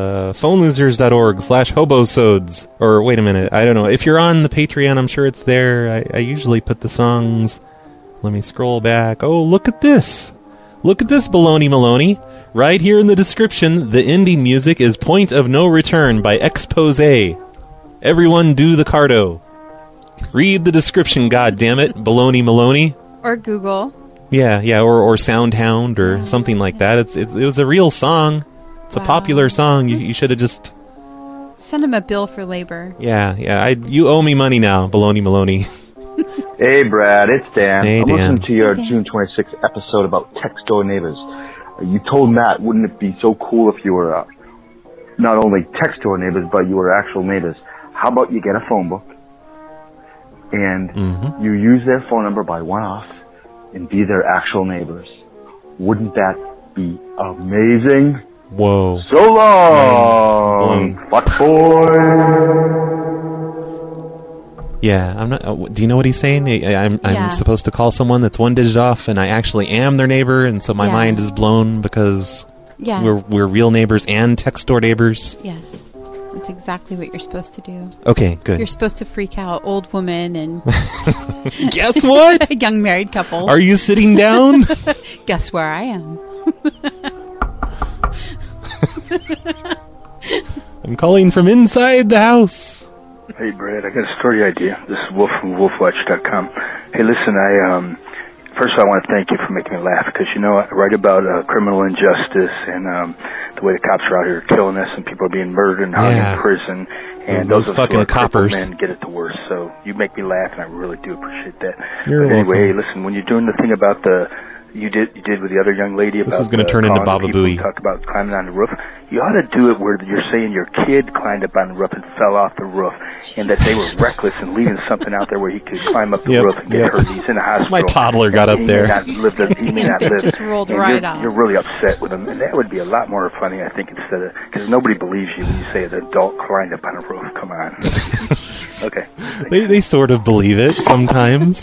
S4: phonelosers.org/Hobosodes. Or wait a minute. I don't know. If you're on the Patreon, I'm sure it's there. I usually put the songs. Let me scroll back. Oh, look at this. Look at this, Baloney Maloney. Right here in the description, the ending music is Point of No Return by Expose. Everyone do the cardo. Read the description, goddammit, Baloney Maloney.
S20: Or Google.
S4: Yeah, or SoundHound or something like that. It was a real song. It's a popular song. You should have just...
S20: Send him a bill for labor.
S4: Yeah. You owe me money now, Baloney Maloney.
S24: Hey, Brad, it's Dan.
S4: Hey,
S24: I'm
S4: Dan.
S24: listening to your
S20: Hey, Dan.
S24: June 26th episode about text door neighbors. You told Matt, wouldn't it be so cool if you were not only text door neighbors, but you were actual neighbors? How about you get a phone book and you use their phone number by one-off and be their actual neighbors? Wouldn't that be amazing?
S4: Whoa.
S24: So long, fuckboy.
S4: Yeah, I'm not. Do you know what he's saying? I'm
S20: Yeah.
S4: supposed to call someone that's one digit off, and I actually am their neighbor, and so my
S20: Yeah.
S4: mind is blown because
S20: Yeah.
S4: we're real neighbors and text door neighbors.
S20: Yes. That's exactly what you're supposed to do.
S4: Okay, good.
S20: You're supposed to freak out old women and...
S4: Guess what?
S20: Young married couples.
S4: Are you sitting down?
S20: Guess where I am.
S4: I'm calling from inside the house.
S25: Hey, Brad, I got a story idea. This is Wolf from WolfWatch.com. Hey, listen, first of all, I want to thank you for making me laugh because, you know, I write about criminal injustice and the way the cops are out here killing us and people are being murdered and hung in prison. And
S4: Those
S25: those of us who
S4: fucking
S25: are crippled
S4: coppers.
S25: men get it the worst. So you make me laugh, and I really do appreciate that.
S4: You're
S25: but anyway,
S4: welcome.
S25: listen, when you're doing the thing about you did with the other young lady about
S4: This is going to turn into
S25: calling
S4: Baba
S25: people who
S4: Booey.
S25: talk about climbing on the roof. You ought to do it where you're saying your kid climbed up on the roof and fell off the roof, and that they were reckless and leaving something out there where he could climb up the
S4: Yep,
S25: roof and get
S4: yep.
S25: hurt. He's in the hospital.
S4: My toddler got up
S25: He
S4: there.
S25: May not live he may not live.
S20: Just rolled
S25: And
S20: right
S25: you're,
S20: off.
S25: You're really upset with him, and that would be a lot more funny, I think, instead of because nobody believes you when you say an adult climbed up on a roof. Come on. Okay.
S4: They sort of believe it sometimes.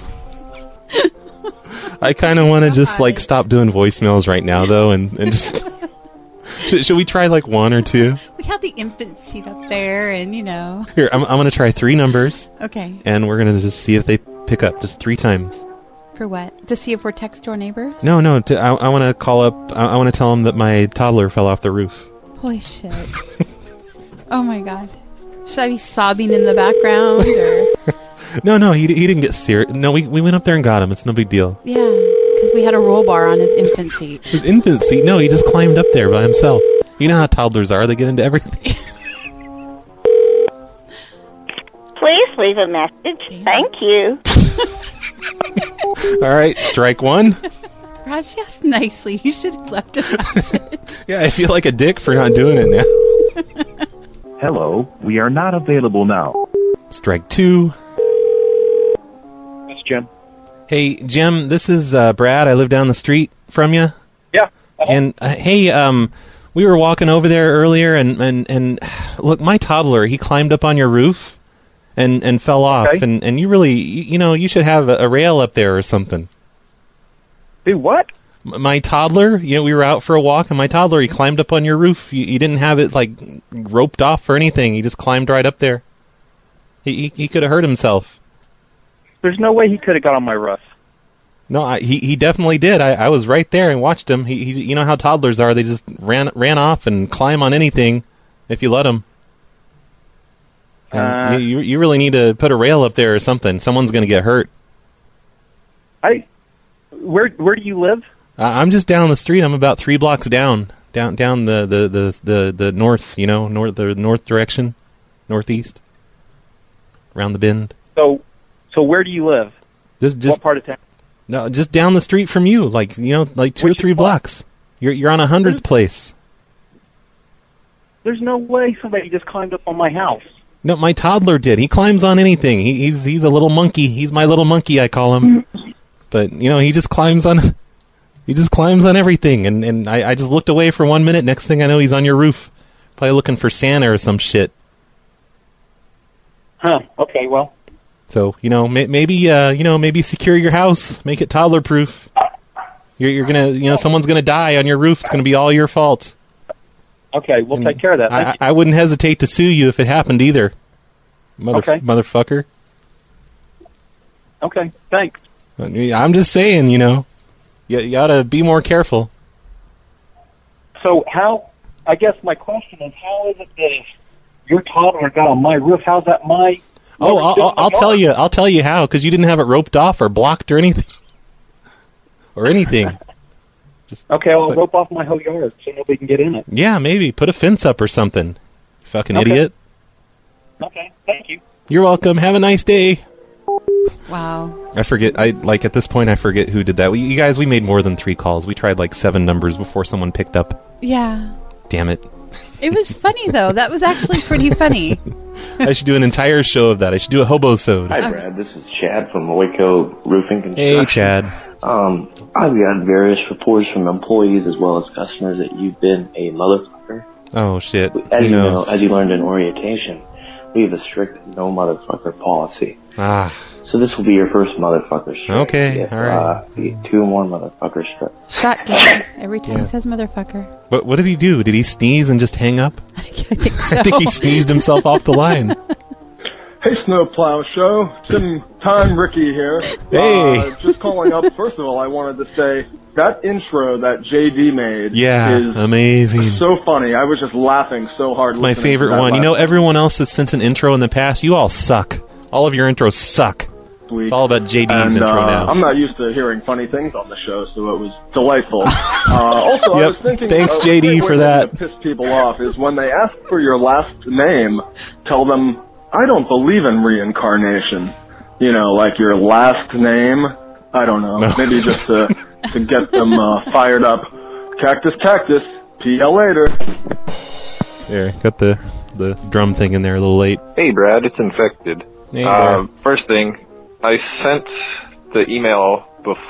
S4: I kind of want to just like stop doing voicemails right now, though, and just should we try like one or two?
S20: We have the infant seat up there, and, you know.
S4: Here, I'm going to try 3 numbers.
S20: Okay.
S4: And we're going to just see if they pick up just 3 times.
S20: For what? To see if we're text door neighbors?
S4: No. I want to call up. I want to tell them that my toddler fell off the roof.
S20: Holy shit. Oh, my God. Should I be sobbing in the background? Or?
S4: No, he didn't get serious. No, we went up there and got him. It's no big deal.
S20: Yeah, because we had a roll bar on his infant seat.
S4: His infant seat? No, he just climbed up there by himself. You know how toddlers are. They get into everything.
S3: Please leave a message. Thank you.
S4: All right, strike 1.
S20: Raj, yes, nicely. You should have left a message.
S4: Yeah, I feel like a dick for not doing it now.
S5: Hello, we are not available now.
S4: Strike 2.
S5: That's Jim.
S4: Hey, Jim, this is Brad. I live down the street from you.
S5: Yeah.
S4: And hey, we were walking over there earlier, and look, my toddler, he climbed up on your roof and fell off, and you really, you should have a rail up there or something.
S18: Do what?
S4: My toddler, we were out for a walk, and my toddler, he climbed up on your roof. You didn't have it like roped off or anything. He just climbed right up there. He could have hurt himself.
S18: There's no way he could have got on my roof.
S4: No, he definitely did. I was right there and watched him. He you know how toddlers are. They just ran off and climb on anything if you let them. And you really need to put a rail up there or something. Someone's going to get hurt.
S18: Where do you live?
S4: I'm just down the street. I'm about 3 blocks down the north. The north direction, northeast, around the bend.
S18: So where do you live? What part of town?
S4: No, just down the street from you, like 2 or 3 blocks. You're on 100th place.
S18: There's no way somebody just climbed up on my house.
S4: No, my toddler did. He climbs on anything. He's a little monkey. He's my little monkey, I call him. But he just climbs on everything. And I just looked away for 1 minute. Next thing I know, he's on your roof, probably looking for Santa or some shit.
S18: Huh? Okay, well.
S4: So maybe secure your house, make it toddler proof. You're gonna someone's gonna die on your roof. It's gonna be all your fault.
S18: Okay, we'll take care of that.
S4: I wouldn't hesitate to sue you if it happened either, motherfucker.
S18: Okay, thanks.
S4: I'm just saying, you gotta be more careful.
S18: So I guess my question is, how is it that if your toddler got on my roof, how's that my...
S4: I'll tell you. I'll tell you how, because you didn't have it roped off or blocked or anything.
S18: Okay, I'll rope off my whole yard so nobody can get in it.
S4: Yeah, maybe. Put a fence up or something. Fucking idiot.
S18: Okay, thank you.
S4: You're welcome. Have a nice day.
S13: Wow.
S4: I forget. At this point, I forget who did that. You guys, we made more than 3 calls. We tried 7 numbers before someone picked up.
S13: Yeah.
S4: Damn it.
S13: It was funny, though. That was actually pretty funny.
S4: I should do an entire show of that. I should do a hobo-sode.
S6: Hi, Brad. This is Chad from Waco Roofing Construction.
S4: Hey, Chad.
S6: I've got various reports from employees as well as customers that you've been a motherfucker.
S4: Oh, shit.
S6: As you learned in orientation, we have a strict no motherfucker policy. So this will be your first motherfucker strike.
S4: Okay, all right.
S6: 2 more motherfucker strikes.
S13: Shot game. Every time he says motherfucker.
S4: What did he do? Did he sneeze and just hang up?
S13: I think so.
S4: I think he sneezed himself off the line.
S1: Hey, Snowplow Show. Tim Time Ricky here.
S4: Hey.
S1: Just calling up. First of all, I wanted to say that intro that JD made is
S4: amazing.
S1: So funny. I was just laughing so hard.
S4: It's my favorite one. Everyone else that's sent an intro in the past, you all suck. All of your intros suck. It's all about JD's intro now.
S1: I'm not used to hearing funny things on the show, so it was delightful. Also, I was thinking...
S4: Thanks, JD, for that.
S1: To piss people off is when they ask for your last name, tell them, I don't believe in reincarnation. Like your last name. I don't know. No. Maybe just to get them fired up. Cactus. See ya later.
S4: There, got the drum thing in there a little late.
S12: Hey, Brad, it's Infected.
S4: Hey,
S12: first thing, I sent the email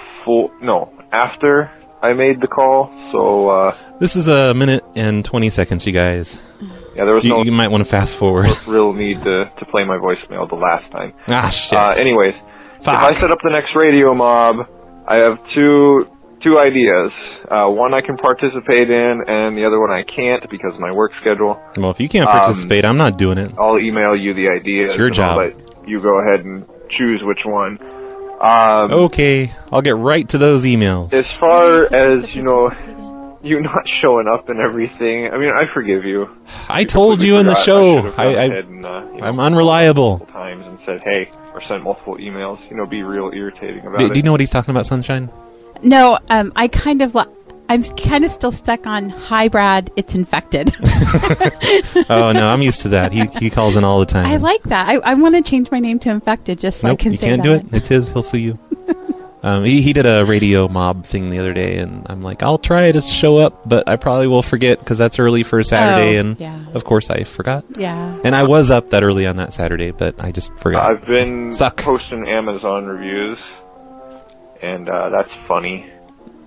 S12: after I made the call, so...
S4: This is 1 minute and 20 seconds, you guys.
S12: Yeah, there was
S4: you might want to fast forward.
S12: Real need to play my voicemail the last time.
S4: Shit.
S12: Anyways, if I set up the next radio mob, I have two ideas. One I can participate in, and the other one I can't because of my work schedule.
S4: Well, if you can't participate, I'm not doing it.
S12: I'll email you the ideas.
S4: It's your job.
S12: I'll let you go ahead and choose which one.
S4: Okay, I'll get right to those emails.
S12: As far as, you not showing up and everything, I mean, I forgive you.
S4: I told you in the show. I'm unreliable.
S12: Times and said, hey, or sent multiple emails. Be real irritating about
S4: it.
S12: Do
S4: you know what he's talking about, Sunshine?
S13: No, I'm kind of still stuck on, hi, Brad, it's Infected.
S4: Oh, no, I'm used to that. He calls in all the time.
S13: I like that. I want to change my name to Infected just so I can say that.
S4: You can't do it. It's his. He'll sue you. He did a radio mob thing the other day, and I'm like, I'll try to show up, but I probably will forget because that's early for a Saturday, of course I forgot.
S13: Yeah.
S4: And I was up that early on that Saturday, but I just forgot.
S12: I've been posting Amazon reviews, and that's funny.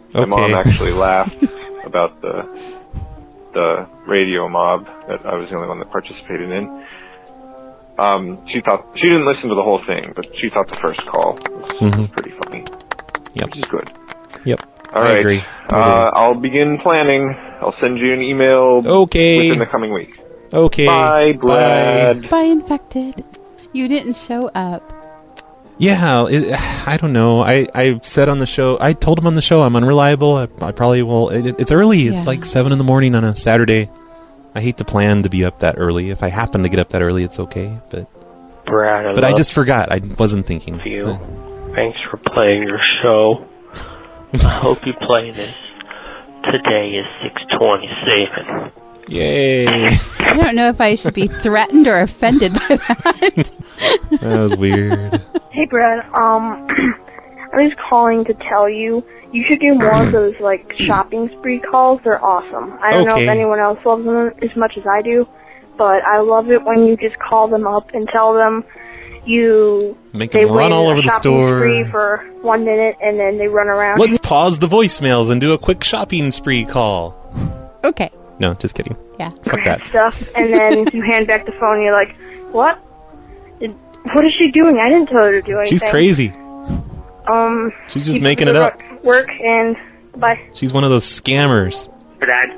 S12: My
S4: Okay.
S12: mom actually laughed about the radio mob that I was the only one that participated in. She didn't listen to the whole thing, but she thought the first call was pretty funny.
S4: Yep.
S12: Which is good.
S4: Yep.
S12: All
S4: I
S12: right.
S4: agree.
S12: I'll begin planning. I'll send you an email within the coming week.
S4: Okay.
S12: Bye, Brad.
S20: Bye, infected. You didn't show up.
S4: Yeah, I don't know. I said on the show, I told him on the show I'm unreliable. I probably will. It's early. It's like 7 in the morning on a Saturday. I hate to plan to be up that early. If I happen to get up that early, it's okay. But
S14: Brad,
S4: I just forgot. I wasn't thinking.
S14: You. Thanks for playing your show. I hope you play this. Today is 6/27.
S4: Yay.
S20: I don't know if I should be threatened or offended by that.
S4: That was weird.
S15: Hey, Brad. I'm just calling to tell you should do more of those like shopping spree calls. They're awesome. I don't know if anyone else loves them as much as I do, but I love it when you just call them up and tell them
S4: make them run all over the store.
S15: Spree for 1 minute and then they run around.
S4: Let's pause the voicemails and do a quick shopping spree call.
S20: Okay.
S4: No, just kidding.
S20: Yeah.
S4: Fuck that.
S15: Stuff, and then you hand back the phone and you're like, what? What is she doing? I didn't tell her to do anything.
S4: She's crazy. She's just making it up.
S15: Work and bye.
S4: She's one of those scammers.
S16: Brad.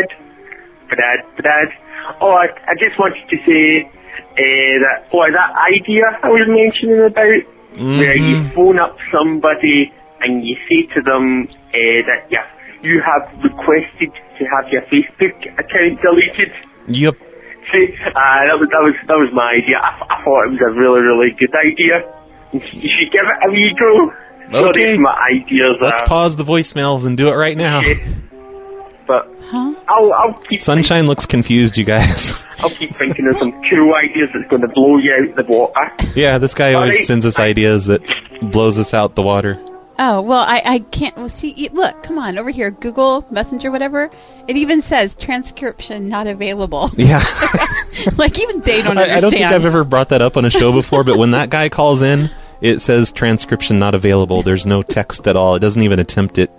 S16: Oh, I just wanted to say that idea I was mentioning about, where you phone up somebody and you say to them that you have requested to have your Facebook account deleted.
S4: Yep.
S16: See, that was my idea. I thought it was a really, really good idea. You should give it a wee go.
S4: Okay.
S16: Sorry, my ideas.
S4: Let's pause the voicemails and do it right now.
S16: But I'll keep.
S4: Sunshine looks confused, you guys.
S16: I'll keep thinking of some cool ideas that's going to blow you out the water.
S4: Yeah, this guy always sends us ideas that blows us out the water.
S20: Oh, well, I can't... Well, see, look, come on, over here, Google, Messenger, whatever. It even says transcription not available.
S4: Yeah.
S20: Like, even they don't understand.
S4: I don't think I've ever brought that up on a show before, but when that guy calls in, it says transcription not available. There's no text at all. It doesn't even attempt it.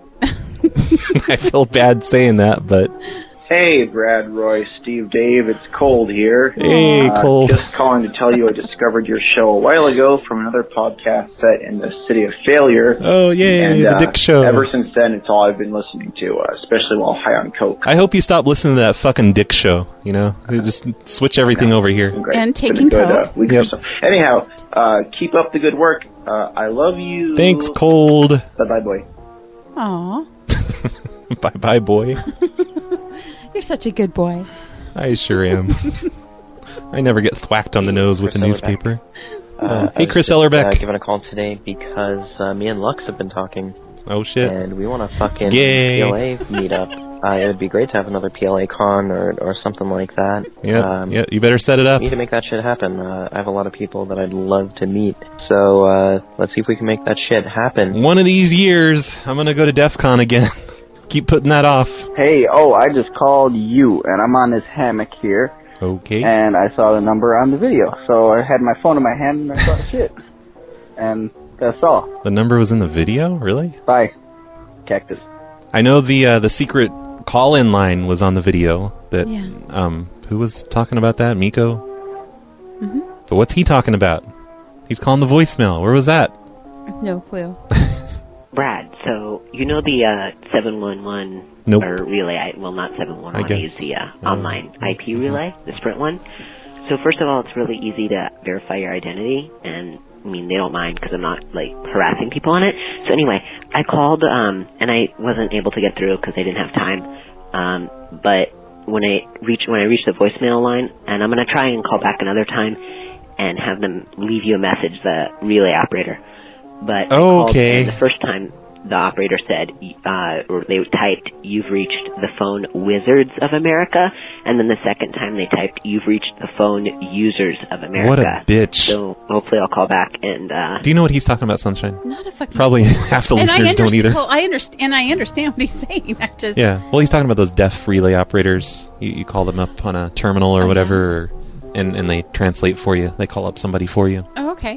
S4: I feel bad saying that, but...
S17: Hey, Brad, Roy, Steve, Dave, it's Cold here.
S4: Hey, Cold.
S17: Just calling to tell you I discovered your show a while ago from another podcast set in the city of Failure.
S4: Oh, yay,
S17: and,
S4: the Dick Show.
S17: Ever since then, it's all I've been listening to, especially while high on coke.
S4: I hope you stop listening to that fucking Dick Show, you know? Just switch everything over here.
S20: And taking coke.
S17: Week or so. Anyhow, keep up the good work. I love you.
S4: Thanks, Cold.
S17: Bye-bye, boy.
S20: Aw.
S4: Bye-bye, boy.
S20: You're such a good boy.
S4: I sure am. I never get thwacked on the nose with a newspaper. Hey, Chris Ellerbeck.
S19: Giving a call today because me and Lux have been talking.
S4: Oh, shit.
S19: And we want to fucking
S4: Yay.
S19: PLA meet up. It would be great to have another PLA con or something like that.
S4: Yeah, you better set it up.
S19: We need to make that shit happen. I have a lot of people that I'd love to meet. So let's see if we can make that shit happen.
S4: One of these years, I'm going to go to DEF CON again. Keep putting that off.
S22: Hey, I just called you, and I'm on this hammock here.
S4: Okay.
S22: And I saw the number on the video, so I had my phone in my hand, and I thought, shit. And that's all.
S4: The number was in the video? Really?
S22: Bye, Cactus.
S4: I know the secret call-in line was on the video. That who was talking about that? Miko?
S20: Mm-hmm.
S4: But what's he talking about? He's calling the voicemail. Where was that?
S20: No clue.
S26: Brad, so you know the 711
S4: Nope.
S26: or relay? Well, not 711.
S4: I guess.
S26: Use the online IP relay, the Sprint one. So first of all, it's really easy to verify your identity, and I mean they don't mind because I'm not like harassing people on it. So anyway, I called and I wasn't able to get through because they didn't have time. But when I reached the voicemail line, and I'm gonna try and call back another time and have them leave you a message, the relay operator. But I called, and the first time the operator said, or they typed, "You've reached the phone Wizards of America," and then the second time they typed, "You've reached the phone Users of America."
S4: What a bitch.
S26: So hopefully I'll call back and...
S4: Do you know what he's talking about, Sunshine?
S20: Not a fucking...
S4: Probably half the listeners don't either.
S20: Well, I understand what he's saying. I just...
S4: Yeah, well, he's talking about those deaf relay operators. You call them up on a terminal or whatever, and they translate for you. They call up somebody for you.
S20: Oh, okay.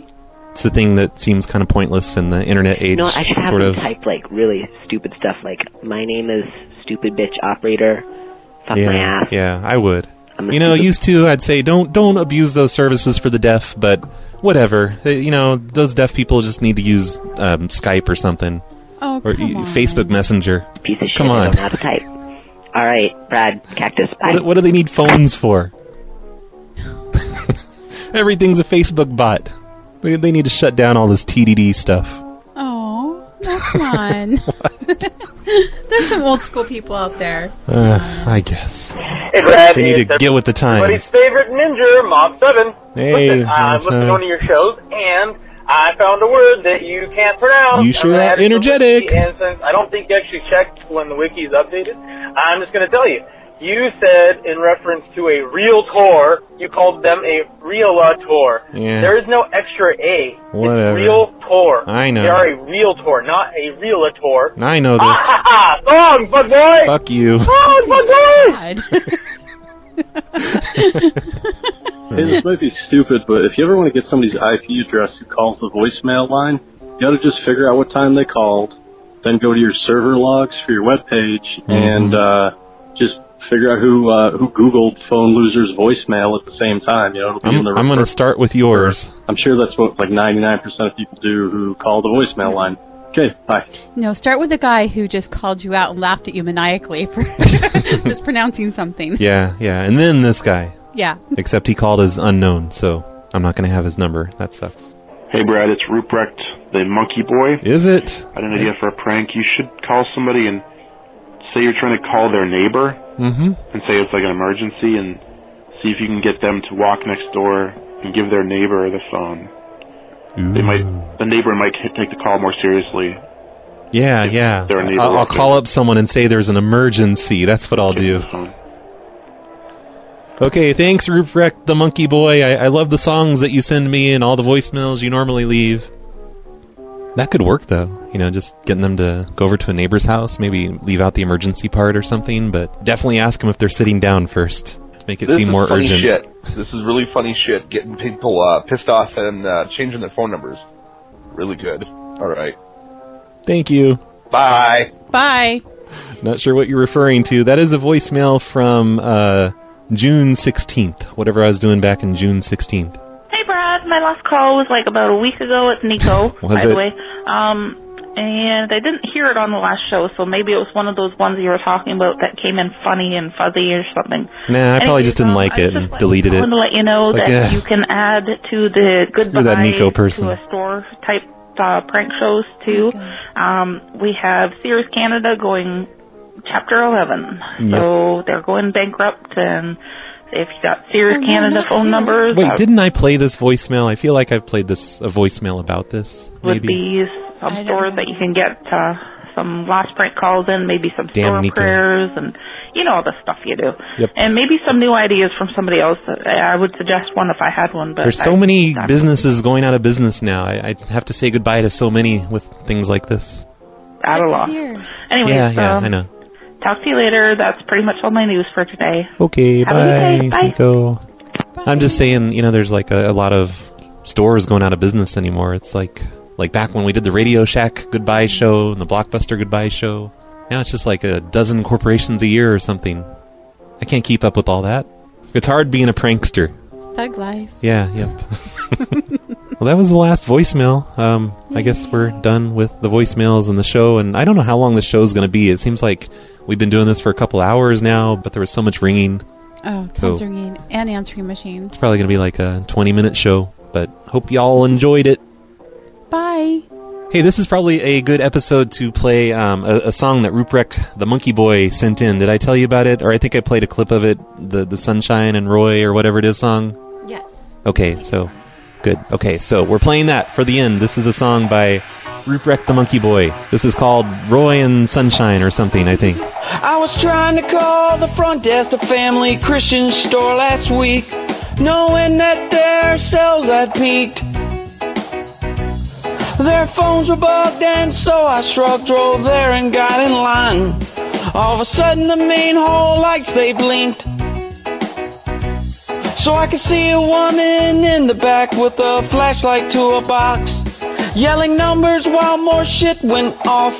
S4: It's the thing that seems kind of pointless in the internet age.
S26: No, I should have
S4: sort
S26: them
S4: of.
S26: type like really stupid stuff, like my name is stupid bitch operator. Fuck my ass.
S4: Yeah, I would. Used to, I'd say don't abuse those services for the deaf, but whatever. Those deaf people just need to use Skype or something.
S20: Oh,
S4: or
S20: come on.
S4: Facebook Messenger.
S26: Piece of shit.
S4: Come on.
S26: I don't have a type. All right, Brad, Cactus. Bye.
S4: What do they need phones for? Everything's a Facebook bot. They need to shut down all this TDD stuff.
S20: Oh, come on. There's some old school people out there.
S4: I guess.
S2: Hey, Brad.
S4: They need to get with the times.
S2: Everybody's favorite ninja, Mob 7.
S4: Hey,
S2: listen, I'm listening to one of your shows, and I found a word that you can't pronounce.
S4: You sure
S2: I'm gonna
S4: are
S2: add it to the
S4: energetic.
S2: wiki, and since I don't think you actually checked when the wiki is updated, I'm just going to tell you. You said, in reference to a realtor, you called them a realtor.
S4: Yeah.
S2: There is no extra A.
S4: Whatever.
S2: It's realtor.
S4: I know.
S2: They are a realtor, not a realtor.
S4: I know this.
S2: Song, fuck boy!
S4: Fuck you.
S2: Song, fuck boy!
S7: Hey, this might be stupid, but if you ever want to get somebody's IP address who calls the voicemail line, you ought to just figure out what time they called, then go to your server logs for your webpage, and just figure out who Googled phone loser's voicemail at the same time. It'll be in the
S4: I'm going to start with yours.
S7: I'm sure that's what 99% of people do who call the voicemail line. Okay, bye.
S20: No, start with the guy who just called you out and laughed at you maniacally for mispronouncing something.
S4: Yeah, and then this guy.
S20: Yeah.
S4: Except he called as unknown, so I'm not going to have his number. That sucks.
S8: Hey, Brad, it's Ruprecht, the monkey boy.
S4: Is it?
S8: I had an idea for a prank. You should call somebody and say you're trying to call their neighbor, and say it's like an emergency, and see if you can get them to walk next door and give their neighbor the phone. The neighbor might take the call more seriously.
S4: Yeah.
S8: They're a neighbor.
S4: I'll call up someone and say there's an emergency. That's what I'll do. Okay, thanks, Ruprecht the monkey boy. I love the songs that you send me and all the voicemails you normally leave. That could work, though. Just getting them to go over to a neighbor's house, maybe leave out the emergency part or something, but definitely ask them if they're sitting down first to make it seem more urgent.
S5: This is really funny shit, getting people pissed off and changing their phone numbers. Really good. All right.
S4: Thank you.
S5: Bye.
S20: Bye.
S4: Not sure what you're referring to. That is a voicemail from June 16th, whatever I was doing back in June 16th.
S9: Hey, Brad. My last call was like about a week ago. It's Nico, by the way. And I didn't hear it on the last show, so maybe it was one of those ones you were talking about that came in funny and fuzzy or something.
S4: Nah, I probably just didn't like it and deleted it.
S9: I wanted to let you know that you can add to the Goodbye
S4: that Nico person.
S9: to a Store type prank shows, too. We have Sears Canada going Chapter 11. So they're going bankrupt, and if you got Sears Canada phone numbers...
S4: Wait, didn't I play this voicemail? I feel like I've played a voicemail about this.
S9: Would be some stores that you can get some last prank calls in, maybe some store
S4: Nico.
S9: prayers, and all the stuff you do.
S4: Yep.
S9: And maybe some new ideas from somebody else. I would suggest one if I had one. But
S4: There's so many businesses going out of business now. I have to say goodbye to so many with things like this.
S9: Out of luck. Anyways,
S4: Yeah, I know.
S9: Talk to you later. That's pretty much all my news for today.
S4: Okay,
S9: Have a good day. Bye.
S4: Nico. I'm just saying, there's like a lot of stores going out of business anymore. It's like back when we did the Radio Shack Goodbye show and the Blockbuster Goodbye show. Now it's just like a dozen corporations a year or something. I can't keep up with all that. It's hard being a prankster.
S20: Thug life.
S4: Yeah, yep. Well, that was the last voicemail. I guess we're done with the voicemails and the show, and I don't know how long the show's going to be. It seems like we've been doing this for a couple hours now, but there was so much ringing.
S20: Oh, tons of ringing and answering machines.
S4: It's probably going to be like a 20-minute show, but hope y'all enjoyed it.
S20: Bye.
S4: Hey, this is probably a good episode to play a song that Ruprecht the Monkey Boy sent in. Did I tell you about it? Or I think I played a clip of it, the Sunshine and Roy or whatever it is song?
S20: Yes.
S4: Okay, so good. Okay, so we're playing that for the end. This is a song by Ruprecht the Monkey Boy. This is called Roy and Sunshine or something, I think.
S11: I was trying to call the front desk of Family Christian Store last week, knowing that their sales had peaked. Their phones were bugged, and so I shrugged, drove there and got in line. All of a sudden the main hall lights, they blinked. So So I could see a woman in the back with a flashlight to a box, yelling numbers while more shit went off.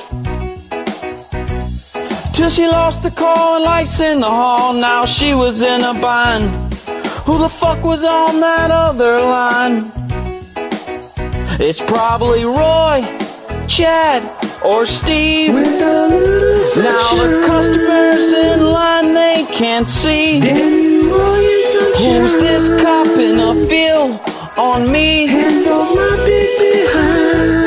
S11: Till she lost the call and lights in the hall. Now she was in a bind. Who the fuck was on that other line? It's probably Roy, Chad, or Steve. Now the customers in line, they can't see. Who's this cop in a field on me? Hands on my big behind.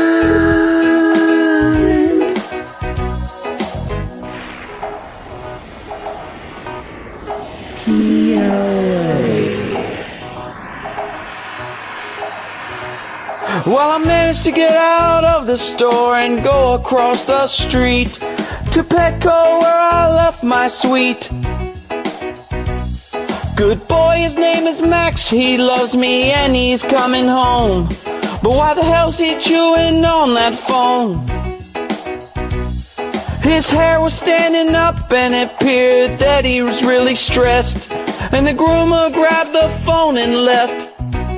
S11: Well, I managed to get out of the store and go across the street to Petco where I left my suite. Good boy, his name is Max, he loves me and he's coming home. But why the hell's he chewing on that phone? His hair was standing up and it appeared that he was really stressed. And the groomer grabbed the phone and left.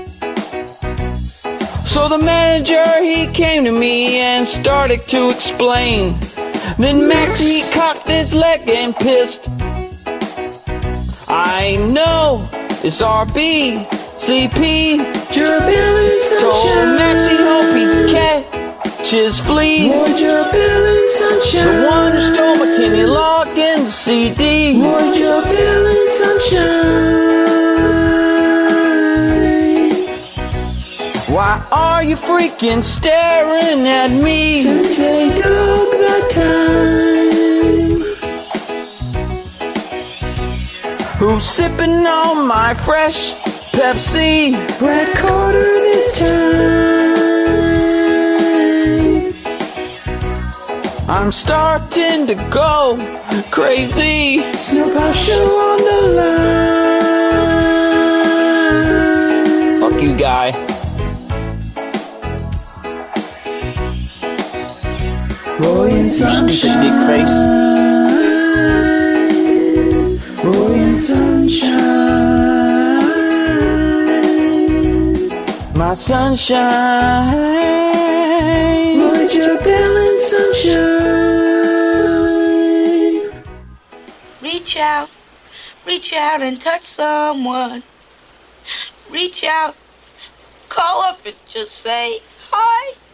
S11: So the manager, he came to me and started to explain. Then Max, he cocked his leg and pissed. I know it's RBCP. Told Max he hope he catches fleas. So wonder stole my Kenny Loggins CD. Why are you freaking staring at me? Since they dug the time. Who's sipping on my fresh Pepsi? Brad Carter this time. I'm starting to go crazy. Snowplow show on the line. Fuck you, guy. Roy and Sunshine. Stupid dick face. Roy and Sunshine. My sunshine. Roy, your bell and sunshine.
S3: Reach out and touch someone. Reach out, call up and just say hi.